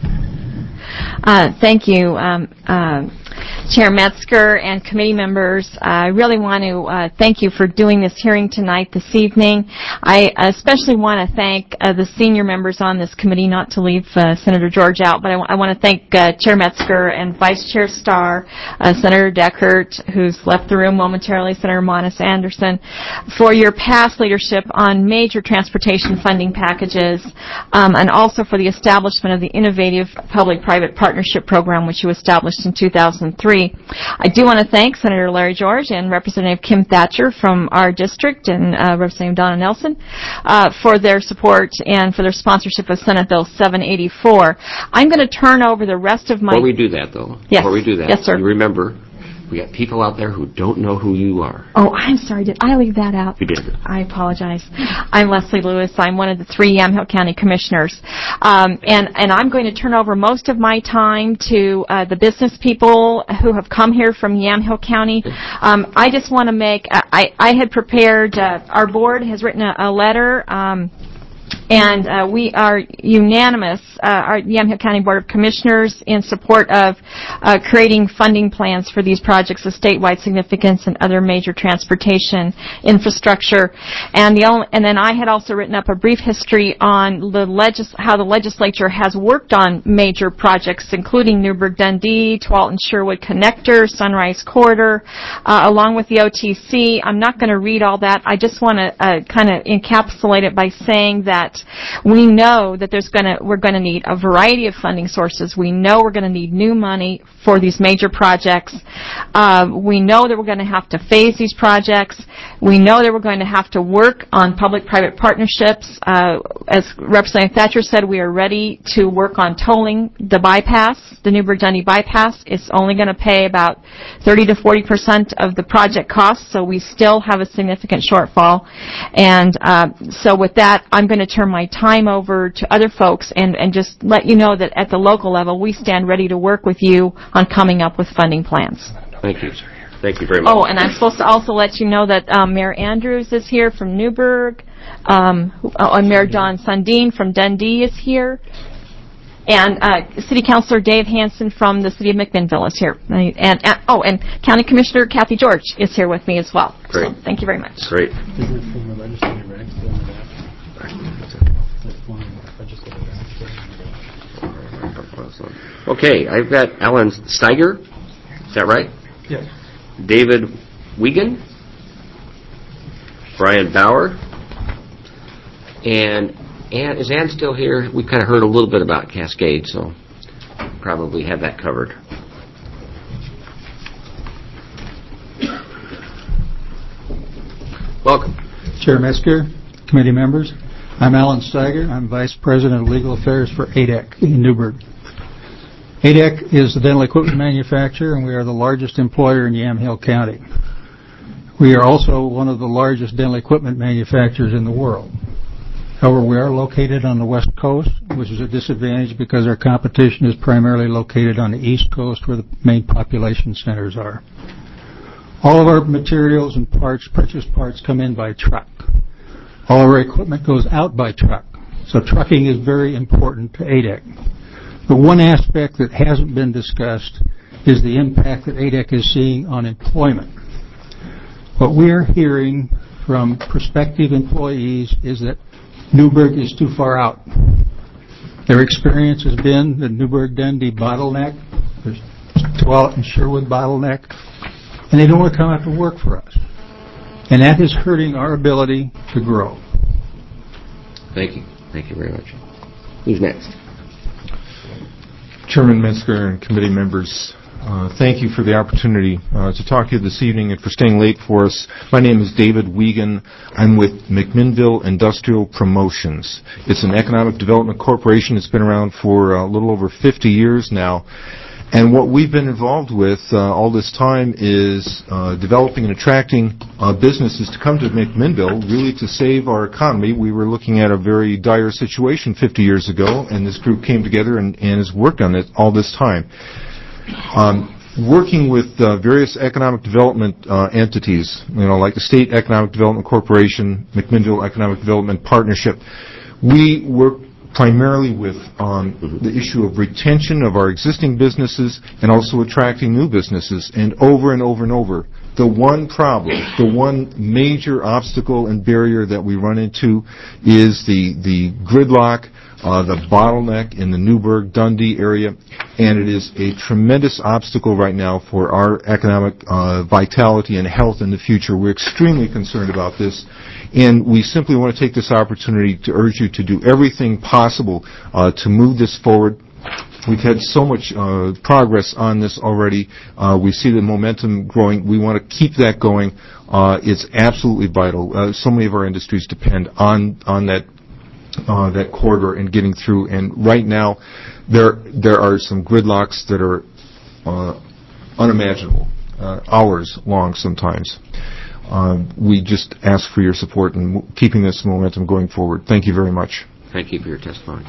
Uh, thank you, um, uh, Chair Metzger and committee members. I really want to uh, thank you for doing this hearing tonight, this evening. I especially want to thank uh, the senior members on this committee, not to leave uh, Senator George out, but I, w- I want to thank uh, Chair Metzger and Vice Chair Starr, uh, Senator Deckert, who's left the room momentarily, Senator Monis Anderson, for your past leadership on major transportation funding packages, um, and also for the establishment of the innovative public-private partnership program, which you established in two thousand three. I do want to thank Senator Larry George and Representative Kim Thatcher from our district and uh, Representative Donna Nelson uh, for their support and for their sponsorship of Senate Bill seven eighty-four. I'm going to turn over the rest of my... Before we do that, though, yes. before we do that, yes, sir. You remember, we got people out there who don't know who you are. Oh, I'm sorry. Did I leave that out? You did. I apologize. I'm Leslie Lewis. I'm one of the three Yamhill County Commissioners. Um, and, and I'm going to turn over most of my time to uh, the business people who have come here from Yamhill County. Um, I just want to make, I, I had prepared, uh, our board has written a, a letter, um, and uh, we are unanimous, uh, our Yamhill County Board of Commissioners, in support of uh, creating funding plans for these projects of statewide significance and other major transportation infrastructure. And the only, and then I had also written up a brief history on the legis- how the legislature has worked on major projects, including Newburgh-Dundee, Tualatin-Sherwood Connector, Sunrise Corridor, uh, along with the O T C. I'm not going to read all that. I just want to uh, kind of encapsulate it by saying that that we know that there's going to we're going to need a variety of funding sources. We know we're going to need new money for these major projects. Uh, we know that we're going to have to phase these projects. We know that we're going to have to work on public-private partnerships. Uh, as Representative Thatcher said, we are ready to work on tolling the bypass, the Newburgh-Dundee bypass. It's only going to pay about thirty to forty percent of the project costs, so we still have a significant shortfall. And uh, so with that, I'm going to turn my time over to other folks and, and just let you know that at the local level, we stand ready to work with you on coming up with funding plans. Thank you. Thank you very much. Oh, and I'm supposed to also let you know that um, Mayor Andrews is here from Newburgh, um, oh, and Mayor Don Sundin from Dundee is here, and uh, City Councilor Dave Hansen from the City of McMinnville is here, and, and oh, and County Commissioner Kathy George is here with me as well. Great. So, thank you very much. Great. Is it from the legislative ranks? Okay, I've got Alan Steiger. Is that right? Yes. David Wiegand, Brian Bauer, and Ann, is Ann still here? We kind of heard a little bit about Cascade, so probably have that covered. Welcome. Chair Metzger, committee members. I'm Alan Steiger. I'm Vice President of Legal Affairs for A D E C in Newburgh. A D E C is the dental equipment manufacturer, and we are the largest employer in Yamhill County. We are also one of the largest dental equipment manufacturers in the world. However, we are located on the West Coast, which is a disadvantage because our competition is primarily located on the East Coast where the main population centers are. All of our materials and parts, purchased parts, come in by truck. All of our equipment goes out by truck. So trucking is very important to A D E C. But one aspect that hasn't been discussed is the impact that A D E C is seeing on employment. What we're hearing from prospective employees is that Newburgh is too far out. Their experience has been the Newburgh-Dundee bottleneck, there's Tualatin and Sherwood bottleneck, and they don't want to come out to work for us. And that is hurting our ability to grow. Thank you. Thank you very much. Who's next? Chairman Metzger and committee members, uh, thank you for the opportunity uh, to talk to you this evening and for staying late for us. My name is David Wiegand. I'm with McMinnville Industrial Promotions. It's an economic development corporation that's been around for a little over fifty years now. And what we've been involved with uh, all this time is uh, developing and attracting uh, businesses to come to McMinnville, really to save our economy. We were looking at a very dire situation fifty years ago, and this group came together and, and has worked on it all this time. Um, working with uh, various economic development uh, entities, you know, like the State Economic Development Corporation, McMinnville Economic Development Partnership, we work primarily with um, the issue of retention of our existing businesses and also attracting new businesses. And over and over and over, the one problem, the one major obstacle and barrier that we run into is the, the gridlock, uh, the bottleneck in the Newburgh-Dundee area, and it is a tremendous obstacle right now for our economic uh, vitality and health in the future. We're extremely concerned about this. And we simply want to take this opportunity to urge you to do everything possible uh, to move this forward. We've had so much uh, progress on this already. Uh, we see the momentum growing. We want to keep that going. Uh, it's absolutely vital. Uh, so many of our industries depend on on that uh, that corridor and getting through. And right now, there there are some gridlocks that are uh, unimaginable, uh, hours long sometimes. Uh, we just ask for your support in keeping this momentum going forward. Thank you very much. Thank you for your testimony.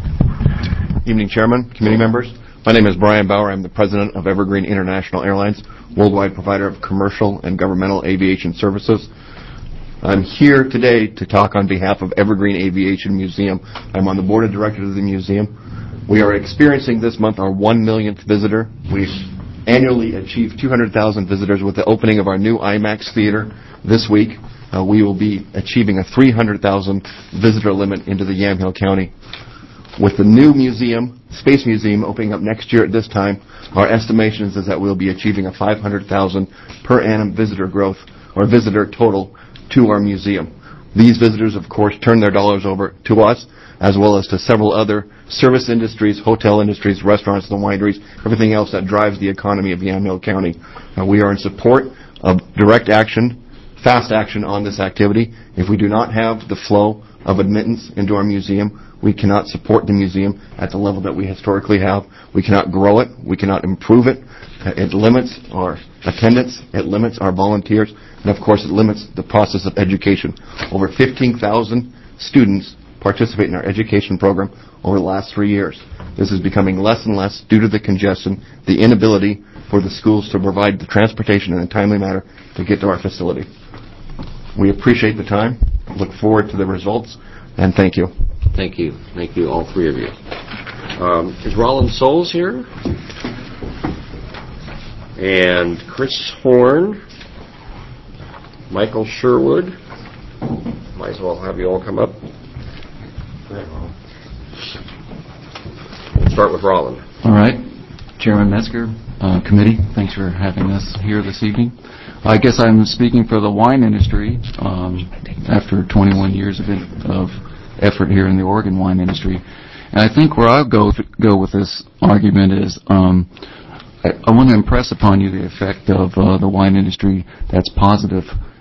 Evening, Chairman, committee members. My name is Brian Bauer. I'm the president of Evergreen International Airlines, worldwide provider of commercial and governmental aviation services. I'm here today to talk on behalf of Evergreen Aviation Museum. I'm on the board of directors of the museum. We are experiencing this month our one millionth visitor. We annually achieve two hundred thousand visitors with the opening of our new IMAX theater this week. Uh, we will be achieving a three hundred thousand visitor limit into the Yamhill County. With the new museum, Space Museum, opening up next year at this time, our estimations is that we'll be achieving a five hundred thousand per annum visitor growth, or visitor total, to our museum. These visitors, of course, turn their dollars over to us, as well as to several other service industries, hotel industries, restaurants, and wineries, everything else that drives the economy of Yamhill County. Uh, we are in support of direct action, fast action on this activity. If we do not have the flow of admittance into our museum, we cannot support the museum at the level that we historically have. We cannot grow it. We cannot improve it. Uh, it limits our attendance. It limits our volunteers. And, of course, it limits the process of education. Over fifteen thousand students participate in our education program over the last three years. This is becoming less and less due to the congestion, the inability for the schools to provide the transportation in a timely manner to get to our facility. We appreciate the time, look forward to the results, and thank you. Thank you. Thank you, all three of you. Um, is Roland Souls here? And Chris Horn, Michael Sherwood. Might as well have you all come up. We'll start with Roland. All right. Chairman Metzger, uh, committee, thanks for having us here this evening. I guess I'm speaking for the wine industry um, after twenty-one years of, it, of effort here in the Oregon wine industry. And I think where I'll go, go with this argument is um, I, I want to impress upon you the effect of uh, the wine industry that's positive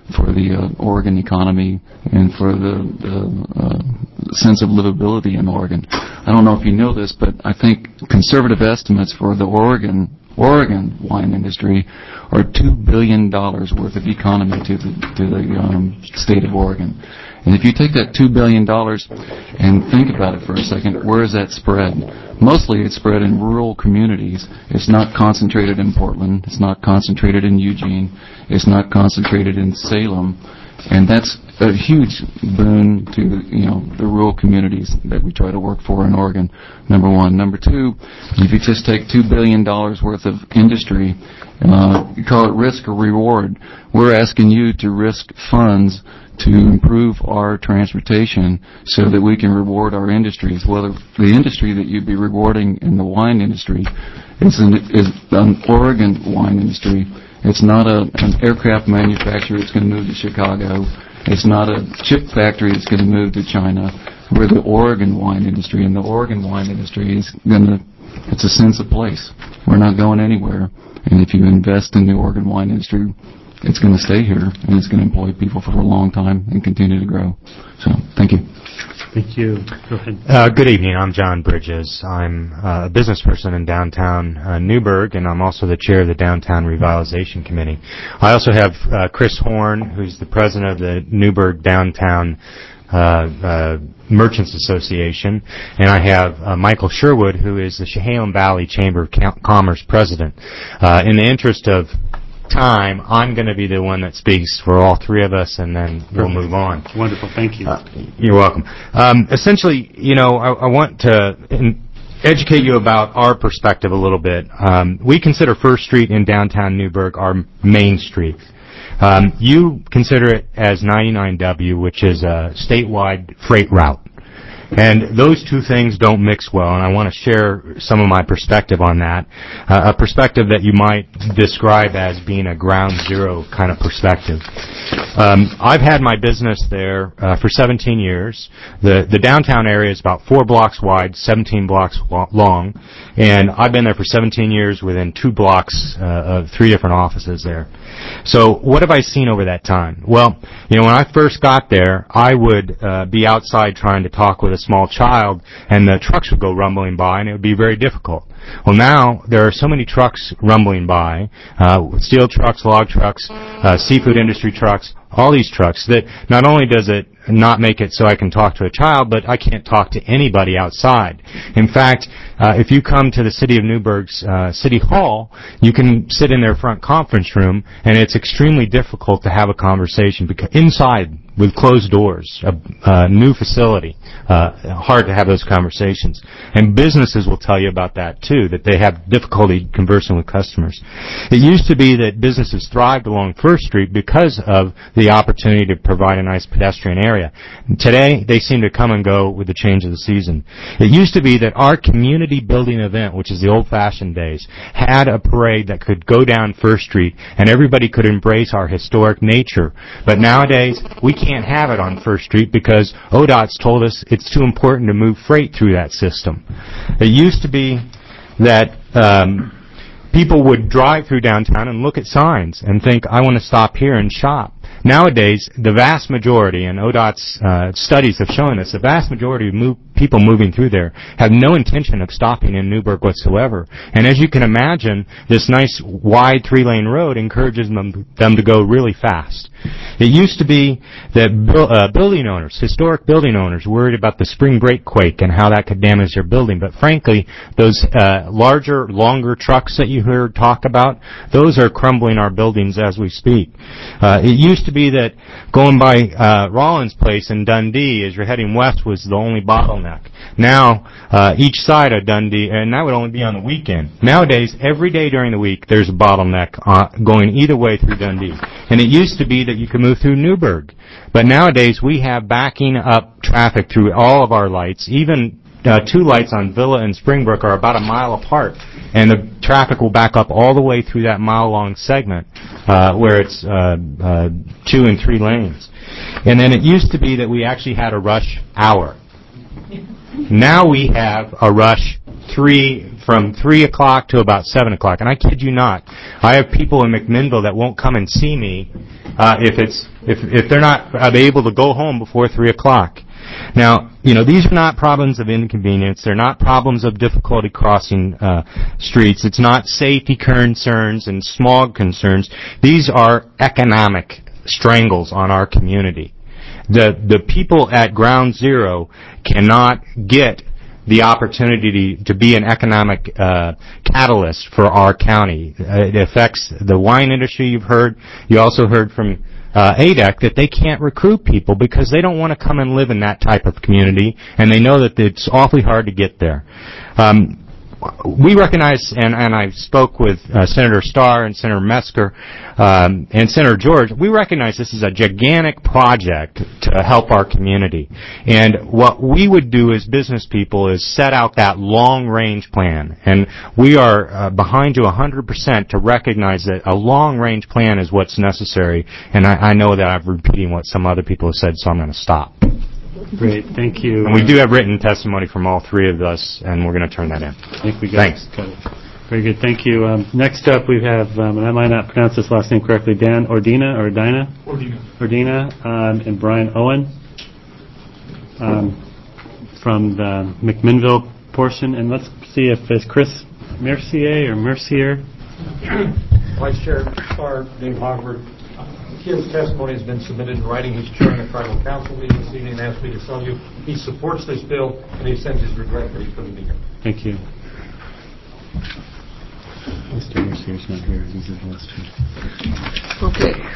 for the uh, Oregon economy and for the, the uh, sense of livability in Oregon. I don't know if you know this, but I think conservative estimates for the Oregon Oregon wine industry are two billion dollars worth of economy to the, to the um, state of Oregon. And if you take that two billion dollars and think about it for a second, where is that spread? Mostly it's spread in rural communities. It's not concentrated in Portland. It's not concentrated in Eugene. It's not concentrated in Salem. And that's a huge boon to, you know, the rural communities that we try to work for in Oregon, number one. Number two, if you just take two billion dollars worth of industry, uh, you call it risk or reward. We're asking you to risk funds to improve our transportation so that we can reward our industries. Well, the industry that you'd be rewarding in the wine industry is an, is an Oregon wine industry. It's not a, an aircraft manufacturer that's going to move to Chicago. It's not a chip factory that's going to move to China. We're the Oregon wine industry, and the Oregon wine industry is going to, it's a sense of place. We're not going anywhere. And if you invest in the Oregon wine industry, it's going to stay here, and it's going to employ people for a long time and continue to grow. So, thank you. Thank you. Go ahead. Uh, good evening. I'm John Bridges. I'm uh, a business person in downtown uh, Newburgh, and I'm also the chair of the Downtown Revitalization Committee. I also have uh, Chris Horn, who's the president of the Newburgh Downtown uh, uh, Merchants Association, and I have uh, Michael Sherwood, who is the Chehalem Valley Chamber of Commerce president. Uh, in the interest of time, I'm going to be the one that speaks for all three of us, and then we'll Perfect. move on. Wonderful. Thank you. Uh, you're welcome. Um, essentially, you know, I, I want to in, educate you about our perspective a little bit. Um, we consider First Street in downtown Newburgh our main street. Um, you consider it as ninety-nine W, which is a statewide freight route. And those two things don't mix well, and I want to share some of my perspective on that, uh, a perspective that you might describe as being a ground zero kind of perspective. Um, I've had my business there uh, for seventeen years. The, the downtown area is about four blocks wide, seventeen blocks long, and I've been there for seventeen years within two blocks uh, of three different offices there. So what have I seen over that time? Well, you know, when I first got there, I would uh, be outside trying to talk with a small child, and the trucks would go rumbling by, and it would be very difficult. Well, now there are so many trucks rumbling by, uh, steel trucks, log trucks, uh, seafood industry trucks, all these trucks, that not only does it not make it so I can talk to a child, but I can't talk to anybody outside. In fact, uh, if you come to the City of Newburgh's uh, City Hall, you can sit in their front conference room, and it's extremely difficult to have a conversation because inside, with closed doors, a, a new facility, uh, hard to have those conversations. And businesses will tell you about that too, that they have difficulty conversing with customers. It used to be that businesses thrived along First Street because of the opportunity to provide a nice pedestrian area. Today, they seem to come and go with the change of the season. It used to be that our community building event, which is the old-fashioned days, had a parade that could go down First Street and everybody could embrace our historic nature. But nowadays, we can't have it on First Street because O D O T's told us it's too important to move freight through that system. It used to be that um, people would drive through downtown and look at signs and think, I want to stop here and shop. Nowadays, the vast majority, and O D O T's uh, studies have shown this, the vast majority of move, people moving through there have no intention of stopping in Newburgh whatsoever. And as you can imagine, this nice wide three-lane road encourages them, them to go really fast. It used to be that bu- uh, building owners, historic building owners, worried about the spring break quake and how that could damage their building. But frankly, those uh, larger, longer trucks that you heard talk about, those are crumbling our buildings as we speak. Uh, it used to be that going by uh, Rollins Place in Dundee as you're heading west was the only bottleneck. Now, uh, each side of Dundee, and that would only be on the weekend. Nowadays, every day during the week, there's a bottleneck uh, going either way through Dundee. And it used to be that you could move through Newburgh. But nowadays, we have backing up traffic through all of our lights. Even uh, two lights on Villa and Springbrook are about a mile apart. And the traffic will back up all the way through that mile-long segment uh, where it's uh, uh, two and three lanes. And then it used to be that we actually had a rush hour. Now we have a rush three from three o'clock to about seven o'clock. And I kid you not, I have people in McMinnville that won't come and see me uh, if it's if if they're not uh, able to go home before three o'clock. Now, you know, these are not problems of inconvenience. They're not problems of difficulty crossing uh, streets. It's not safety concerns and smog concerns. These are economic strangles on our community. The the people at ground zero cannot get the opportunity to, to be an economic uh, catalyst for our county. Uh, it affects the wine industry, you've heard. You also heard from uh, A D E C that they can't recruit people because they don't want to come and live in that type of community, and they know that it's awfully hard to get there. Um, we recognize, and, and I spoke with uh, Senator Starr and Senator Metzger um, and Senator George, we recognize this is a gigantic project to help our community. And what we would do as business people is set out that long-range plan. And we are uh, behind you one hundred percent to recognize that a long-range plan is what's necessary. And I, I know that I'm repeating what some other people have said, so I'm going to stop. Great, thank you. And we do have written testimony from all three of us, and we're going to turn that in. I think we got Thanks. It. Got it. Very good, thank you. Um, next up, we have, um, and I might not pronounce this last name correctly, Dan Ordina, or Dina? Ordina. Ordina, um, and Brian Owen um, from the McMinnville portion. And let's see if it's Chris Mercier or Mercier. Vice Chair Starr, Dave Hogberg. His testimony has been submitted in writing. He's chairing a tribal council meeting this evening and asked me to tell you he supports this bill and he sends his regret that he couldn't be here. Thank you. Mister Mercier's not here. These are the last two. Okay.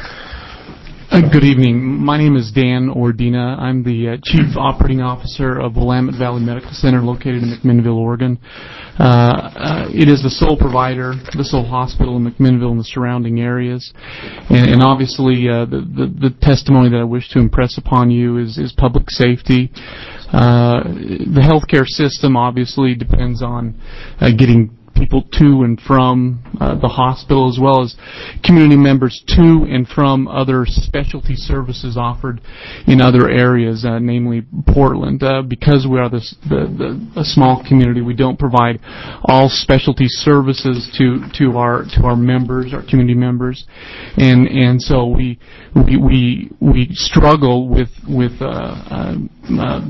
Uh, good evening. My name is Dan Ordina. I'm the uh, Chief Operating Officer of Willamette Valley Medical Center located in McMinnville, Oregon. Uh, uh, it is the sole provider, the sole hospital in McMinnville and the surrounding areas. And, and obviously uh, the, the, the testimony that I wish to impress upon you is, is public safety. Uh, the healthcare system obviously depends on uh, getting people to and from uh, the hospital, as well as community members to and from other specialty services offered in other areas, uh, namely Portland. Uh, because we are this, the, the, a small community, we don't provide all specialty services to, to our to our members, our community members, and and so we we we, we struggle with with uh, uh, uh,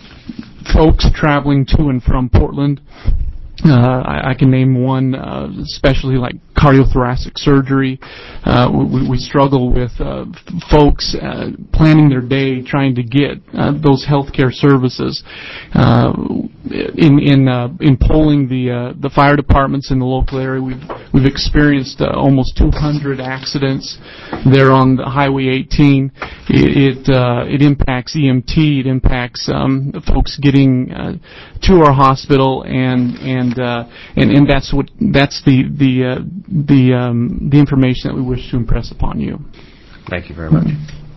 folks traveling to and from Portland. Uh, I, I can name one uh, specialty like cardiothoracic surgery. Uh, we, we struggle with uh, f- folks uh, planning their day, trying to get uh, those healthcare services. Uh, in in uh, in polling the uh, the fire departments in the local area, we've we've experienced uh, almost two hundred accidents there on the Highway eighteen. It it, uh, it impacts E M T. It impacts um, folks getting uh, to our hospital, and and And, uh, and and that's what that's the the uh, the um, the information that we wish to impress upon you. Thank you very much.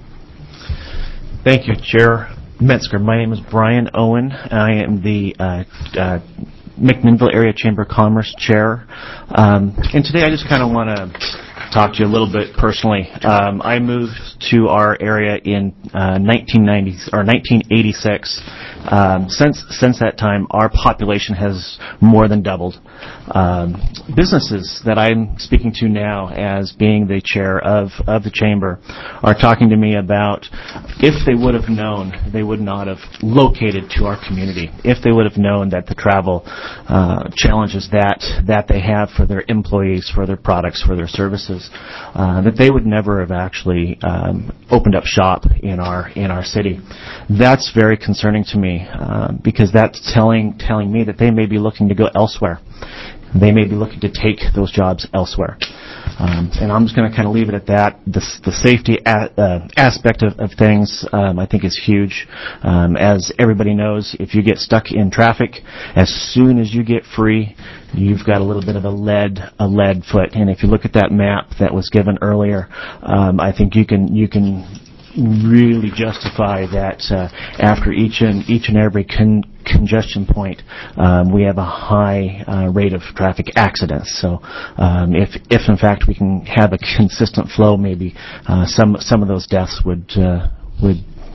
Thank you, Chair Metzger. My name is Brian Owen. I am the uh, uh, McMinnville Area Chamber of Commerce Chair. Um, and today I just kind of want to talk to you a little bit personally. Um, I moved to our area in uh, nineteen ninety or nineteen eighty-six. Um, since since that time, our population has more than doubled. Um, businesses that I'm speaking to now, as being the chair of of the chamber, are talking to me about if they would have known, they would not have located to our community. If they would have known that the travel uh, challenges that that they have for their employees, for their products, for their services, uh, that they would never have actually um, opened up shop in our in our city. That's very concerning to me. Uh, because that's telling telling me that they may be looking to go elsewhere. They may be looking to take those jobs elsewhere. Um, and I'm just going to kind of leave it at that. The, the safety a, uh, aspect of, of things, um, I think, is huge. Um, as everybody knows, if you get stuck in traffic, as soon as you get free, you've got a little bit of a lead a lead foot. And if you look at that map that was given earlier, um, I think you can you can. really justify that uh, after each and each and every con- congestion point, um, we have a high uh, rate of traffic accidents. So, um, if if in fact we can have a consistent flow, maybe uh, some some of those deaths would uh, would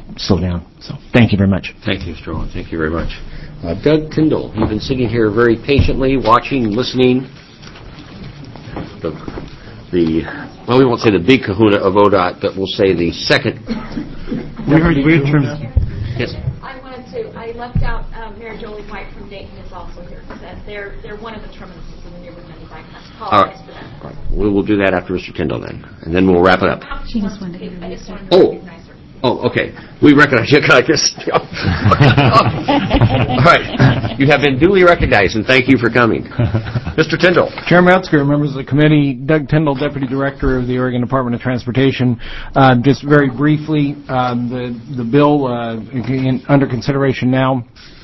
slow down. So thank you very much. Thank you, Mister Owen. Thank you very much. Uh, Doug Tyndall, you've been sitting here very patiently, watching, listening. The, the well, we won't say the big kahuna of O D O T, but we'll say the second. We heard weird terms. Yes. I wanted to. I left out uh, Mayor Jolie White from Dayton is also here. That they're they're one of the terminals in the neighborhood ninety-five. I apologize for that. All right. We will do that after Mister Tyndall then, and then we'll wrap it up. She just wanted to introduce her. Oh. Oh, okay. We recognize you. I guess. All right. You have been duly recognized, and thank you for coming. Mister Tyndall. Chairman Metzger, members of the committee, Doug Tyndall, Deputy Director of the Oregon Department of Transportation. Uh, just very briefly, um, the, the bill uh, in, under consideration now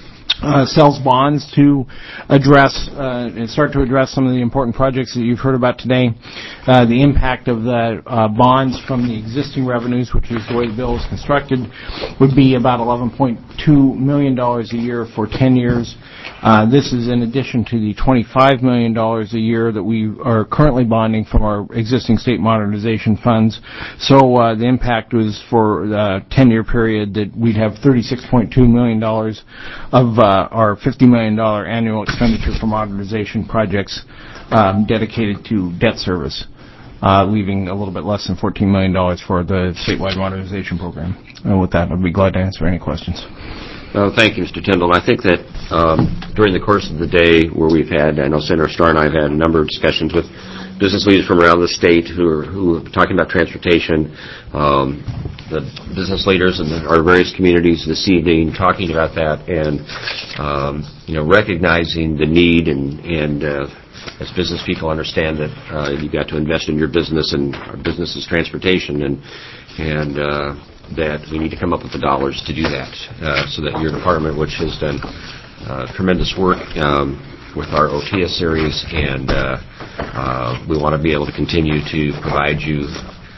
Uh, sells bonds to address uh, and start to address some of the important projects that you've heard about today. Uh, the impact of the uh, bonds from the existing revenues, which is the way the bill is constructed, would be about eleven point two million dollars a year for ten years. Uh, this is in addition to the twenty-five million dollars a year that we are currently bonding from our existing state modernization funds. So uh, the impact was for the ten-year period that we'd have thirty-six point two million dollars of uh, our fifty million dollars annual expenditure for modernization projects um, dedicated to debt service, uh, leaving a little bit less than fourteen million dollars for the statewide modernization program. And with that, I'd be glad to answer any questions. Well, thank you, Mister Tyndall. I think that um, during the course of the day where we've had, I know Senator Starr and I have had a number of discussions with business leaders from around the state who are, who are talking about transportation, um, the business leaders in our various communities this evening talking about that, and um, you know, recognizing the need and, and uh, as business people understand that uh, you've got to invest in your business, and our business is transportation, and and uh, that we need to come up with the dollars to do that, uh, so that your department, which has done uh, tremendous work um, with our O T S series, and uh, uh, we want to be able to continue to provide you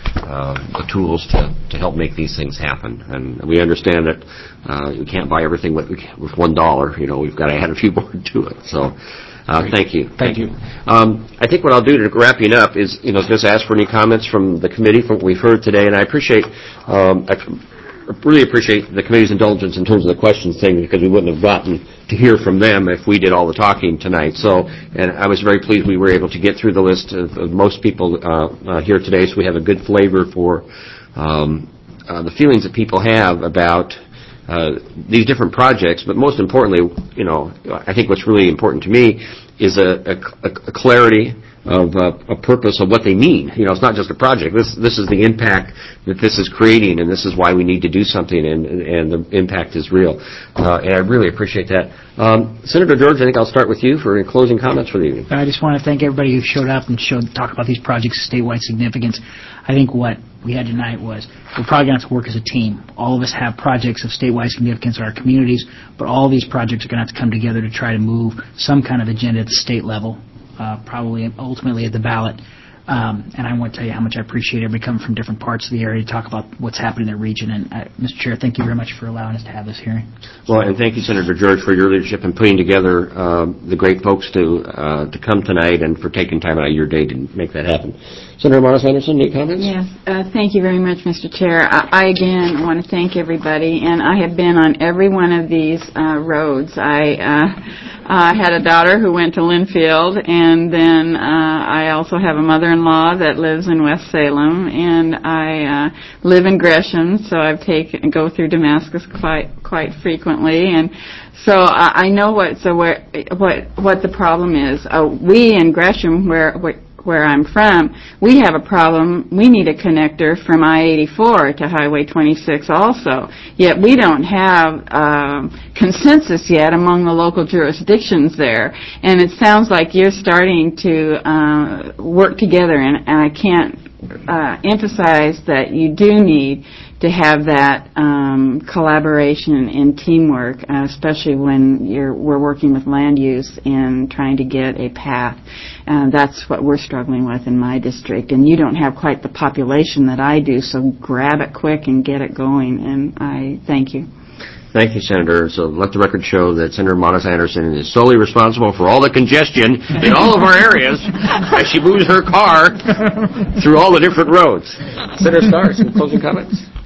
uh, the tools to, to help make these things happen. And we understand that uh, we can't buy everything with, with one dollar. You know, we've got to add a few more to it. So. Uh, thank you. Thank you. Um, I think what I'll do to wrap you up is, you know, just ask for any comments from the committee from what we've heard today, and I appreciate, um, I really appreciate the committee's indulgence in terms of the questions thing, because we wouldn't have gotten to hear from them if we did all the talking tonight. So, and I was very pleased we were able to get through the list of, of most people uh, uh, here today, so we have a good flavor for um, uh, the feelings that people have about Uh, these different projects, but most importantly, you know, I think what's really important to me is a, a, a clarity of uh, a purpose of what they mean. You know, it's not just a project. This this is the impact that this is creating, and this is why we need to do something, and, and the impact is real. Uh, and I really appreciate that. Um, Senator George, I think I'll start with you for any closing comments for the evening. I just want to thank everybody who showed up and showed talk about these projects of statewide significance. I think what we had tonight was we're probably going to have to work as a team. All of us have projects of statewide significance in our communities, but all these projects are going to have to come together to try to move some kind of agenda at the state level, uh, probably ultimately at the ballot. Um, and I want to tell you how much I appreciate everybody coming from different parts of the area to talk about what's happening in their region. And, uh, Mister Chair, thank you very much for allowing us to have this hearing. Well, and thank you, Senator George, for your leadership in putting together uh, the great folks to uh, to come tonight, and for taking time out of your day to make that happen. Senator Morris Anderson, any comments? Yes, uh, thank you very much, Mister Chair. I, I again want to thank everybody, and I have been on every one of these uh, roads. I uh, uh, had a daughter who went to Linfield, and then uh, I also have a mother-in-law that lives in West Salem, and I uh, live in Gresham, so I've taken go through Damascus quite quite frequently, and so I, I know what so where what what the problem is. Uh, we in Gresham, where, where where I'm from, we have a problem. We need a connector from I eighty-four to Highway twenty-six also. Yet we don't have um, consensus yet among the local jurisdictions there. And it sounds like you're starting to uh, work together, and, and I can't uh, emphasize that you do need to have that um, collaboration and teamwork, uh, especially when you're, we're working with land use and trying to get a path. Uh, that's what we're struggling with in my district. And you don't have quite the population that I do, so grab it quick and get it going. And I thank you. Thank you, Senator. So let the record show that Senator Morris Anderson is solely responsible for all the congestion in all of our areas as she moves her car through all the different roads. Senator Starr, some closing comments?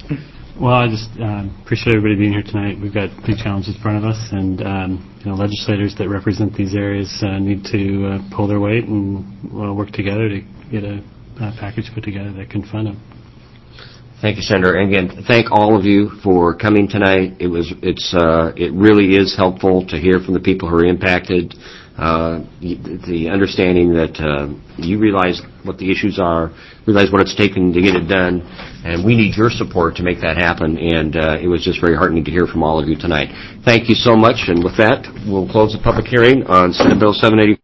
Well, I just um, appreciate everybody being here tonight. We've got big challenges in front of us, and um, you know, legislators that represent these areas uh, need to uh, pull their weight and uh, work together to get a, a package put together that can fund them. Thank you, Senator. And again, thank all of you for coming tonight. It was, it's, uh, it really is helpful to hear from the people who are impacted. Uh, the, the understanding that uh, you realize what the issues are, realize what it's taken to get it done, and we need your support to make that happen. And uh, it was just very heartening to hear from all of you tonight. Thank you so much. And with that, we'll close the public hearing on Senate Bill seven eighty.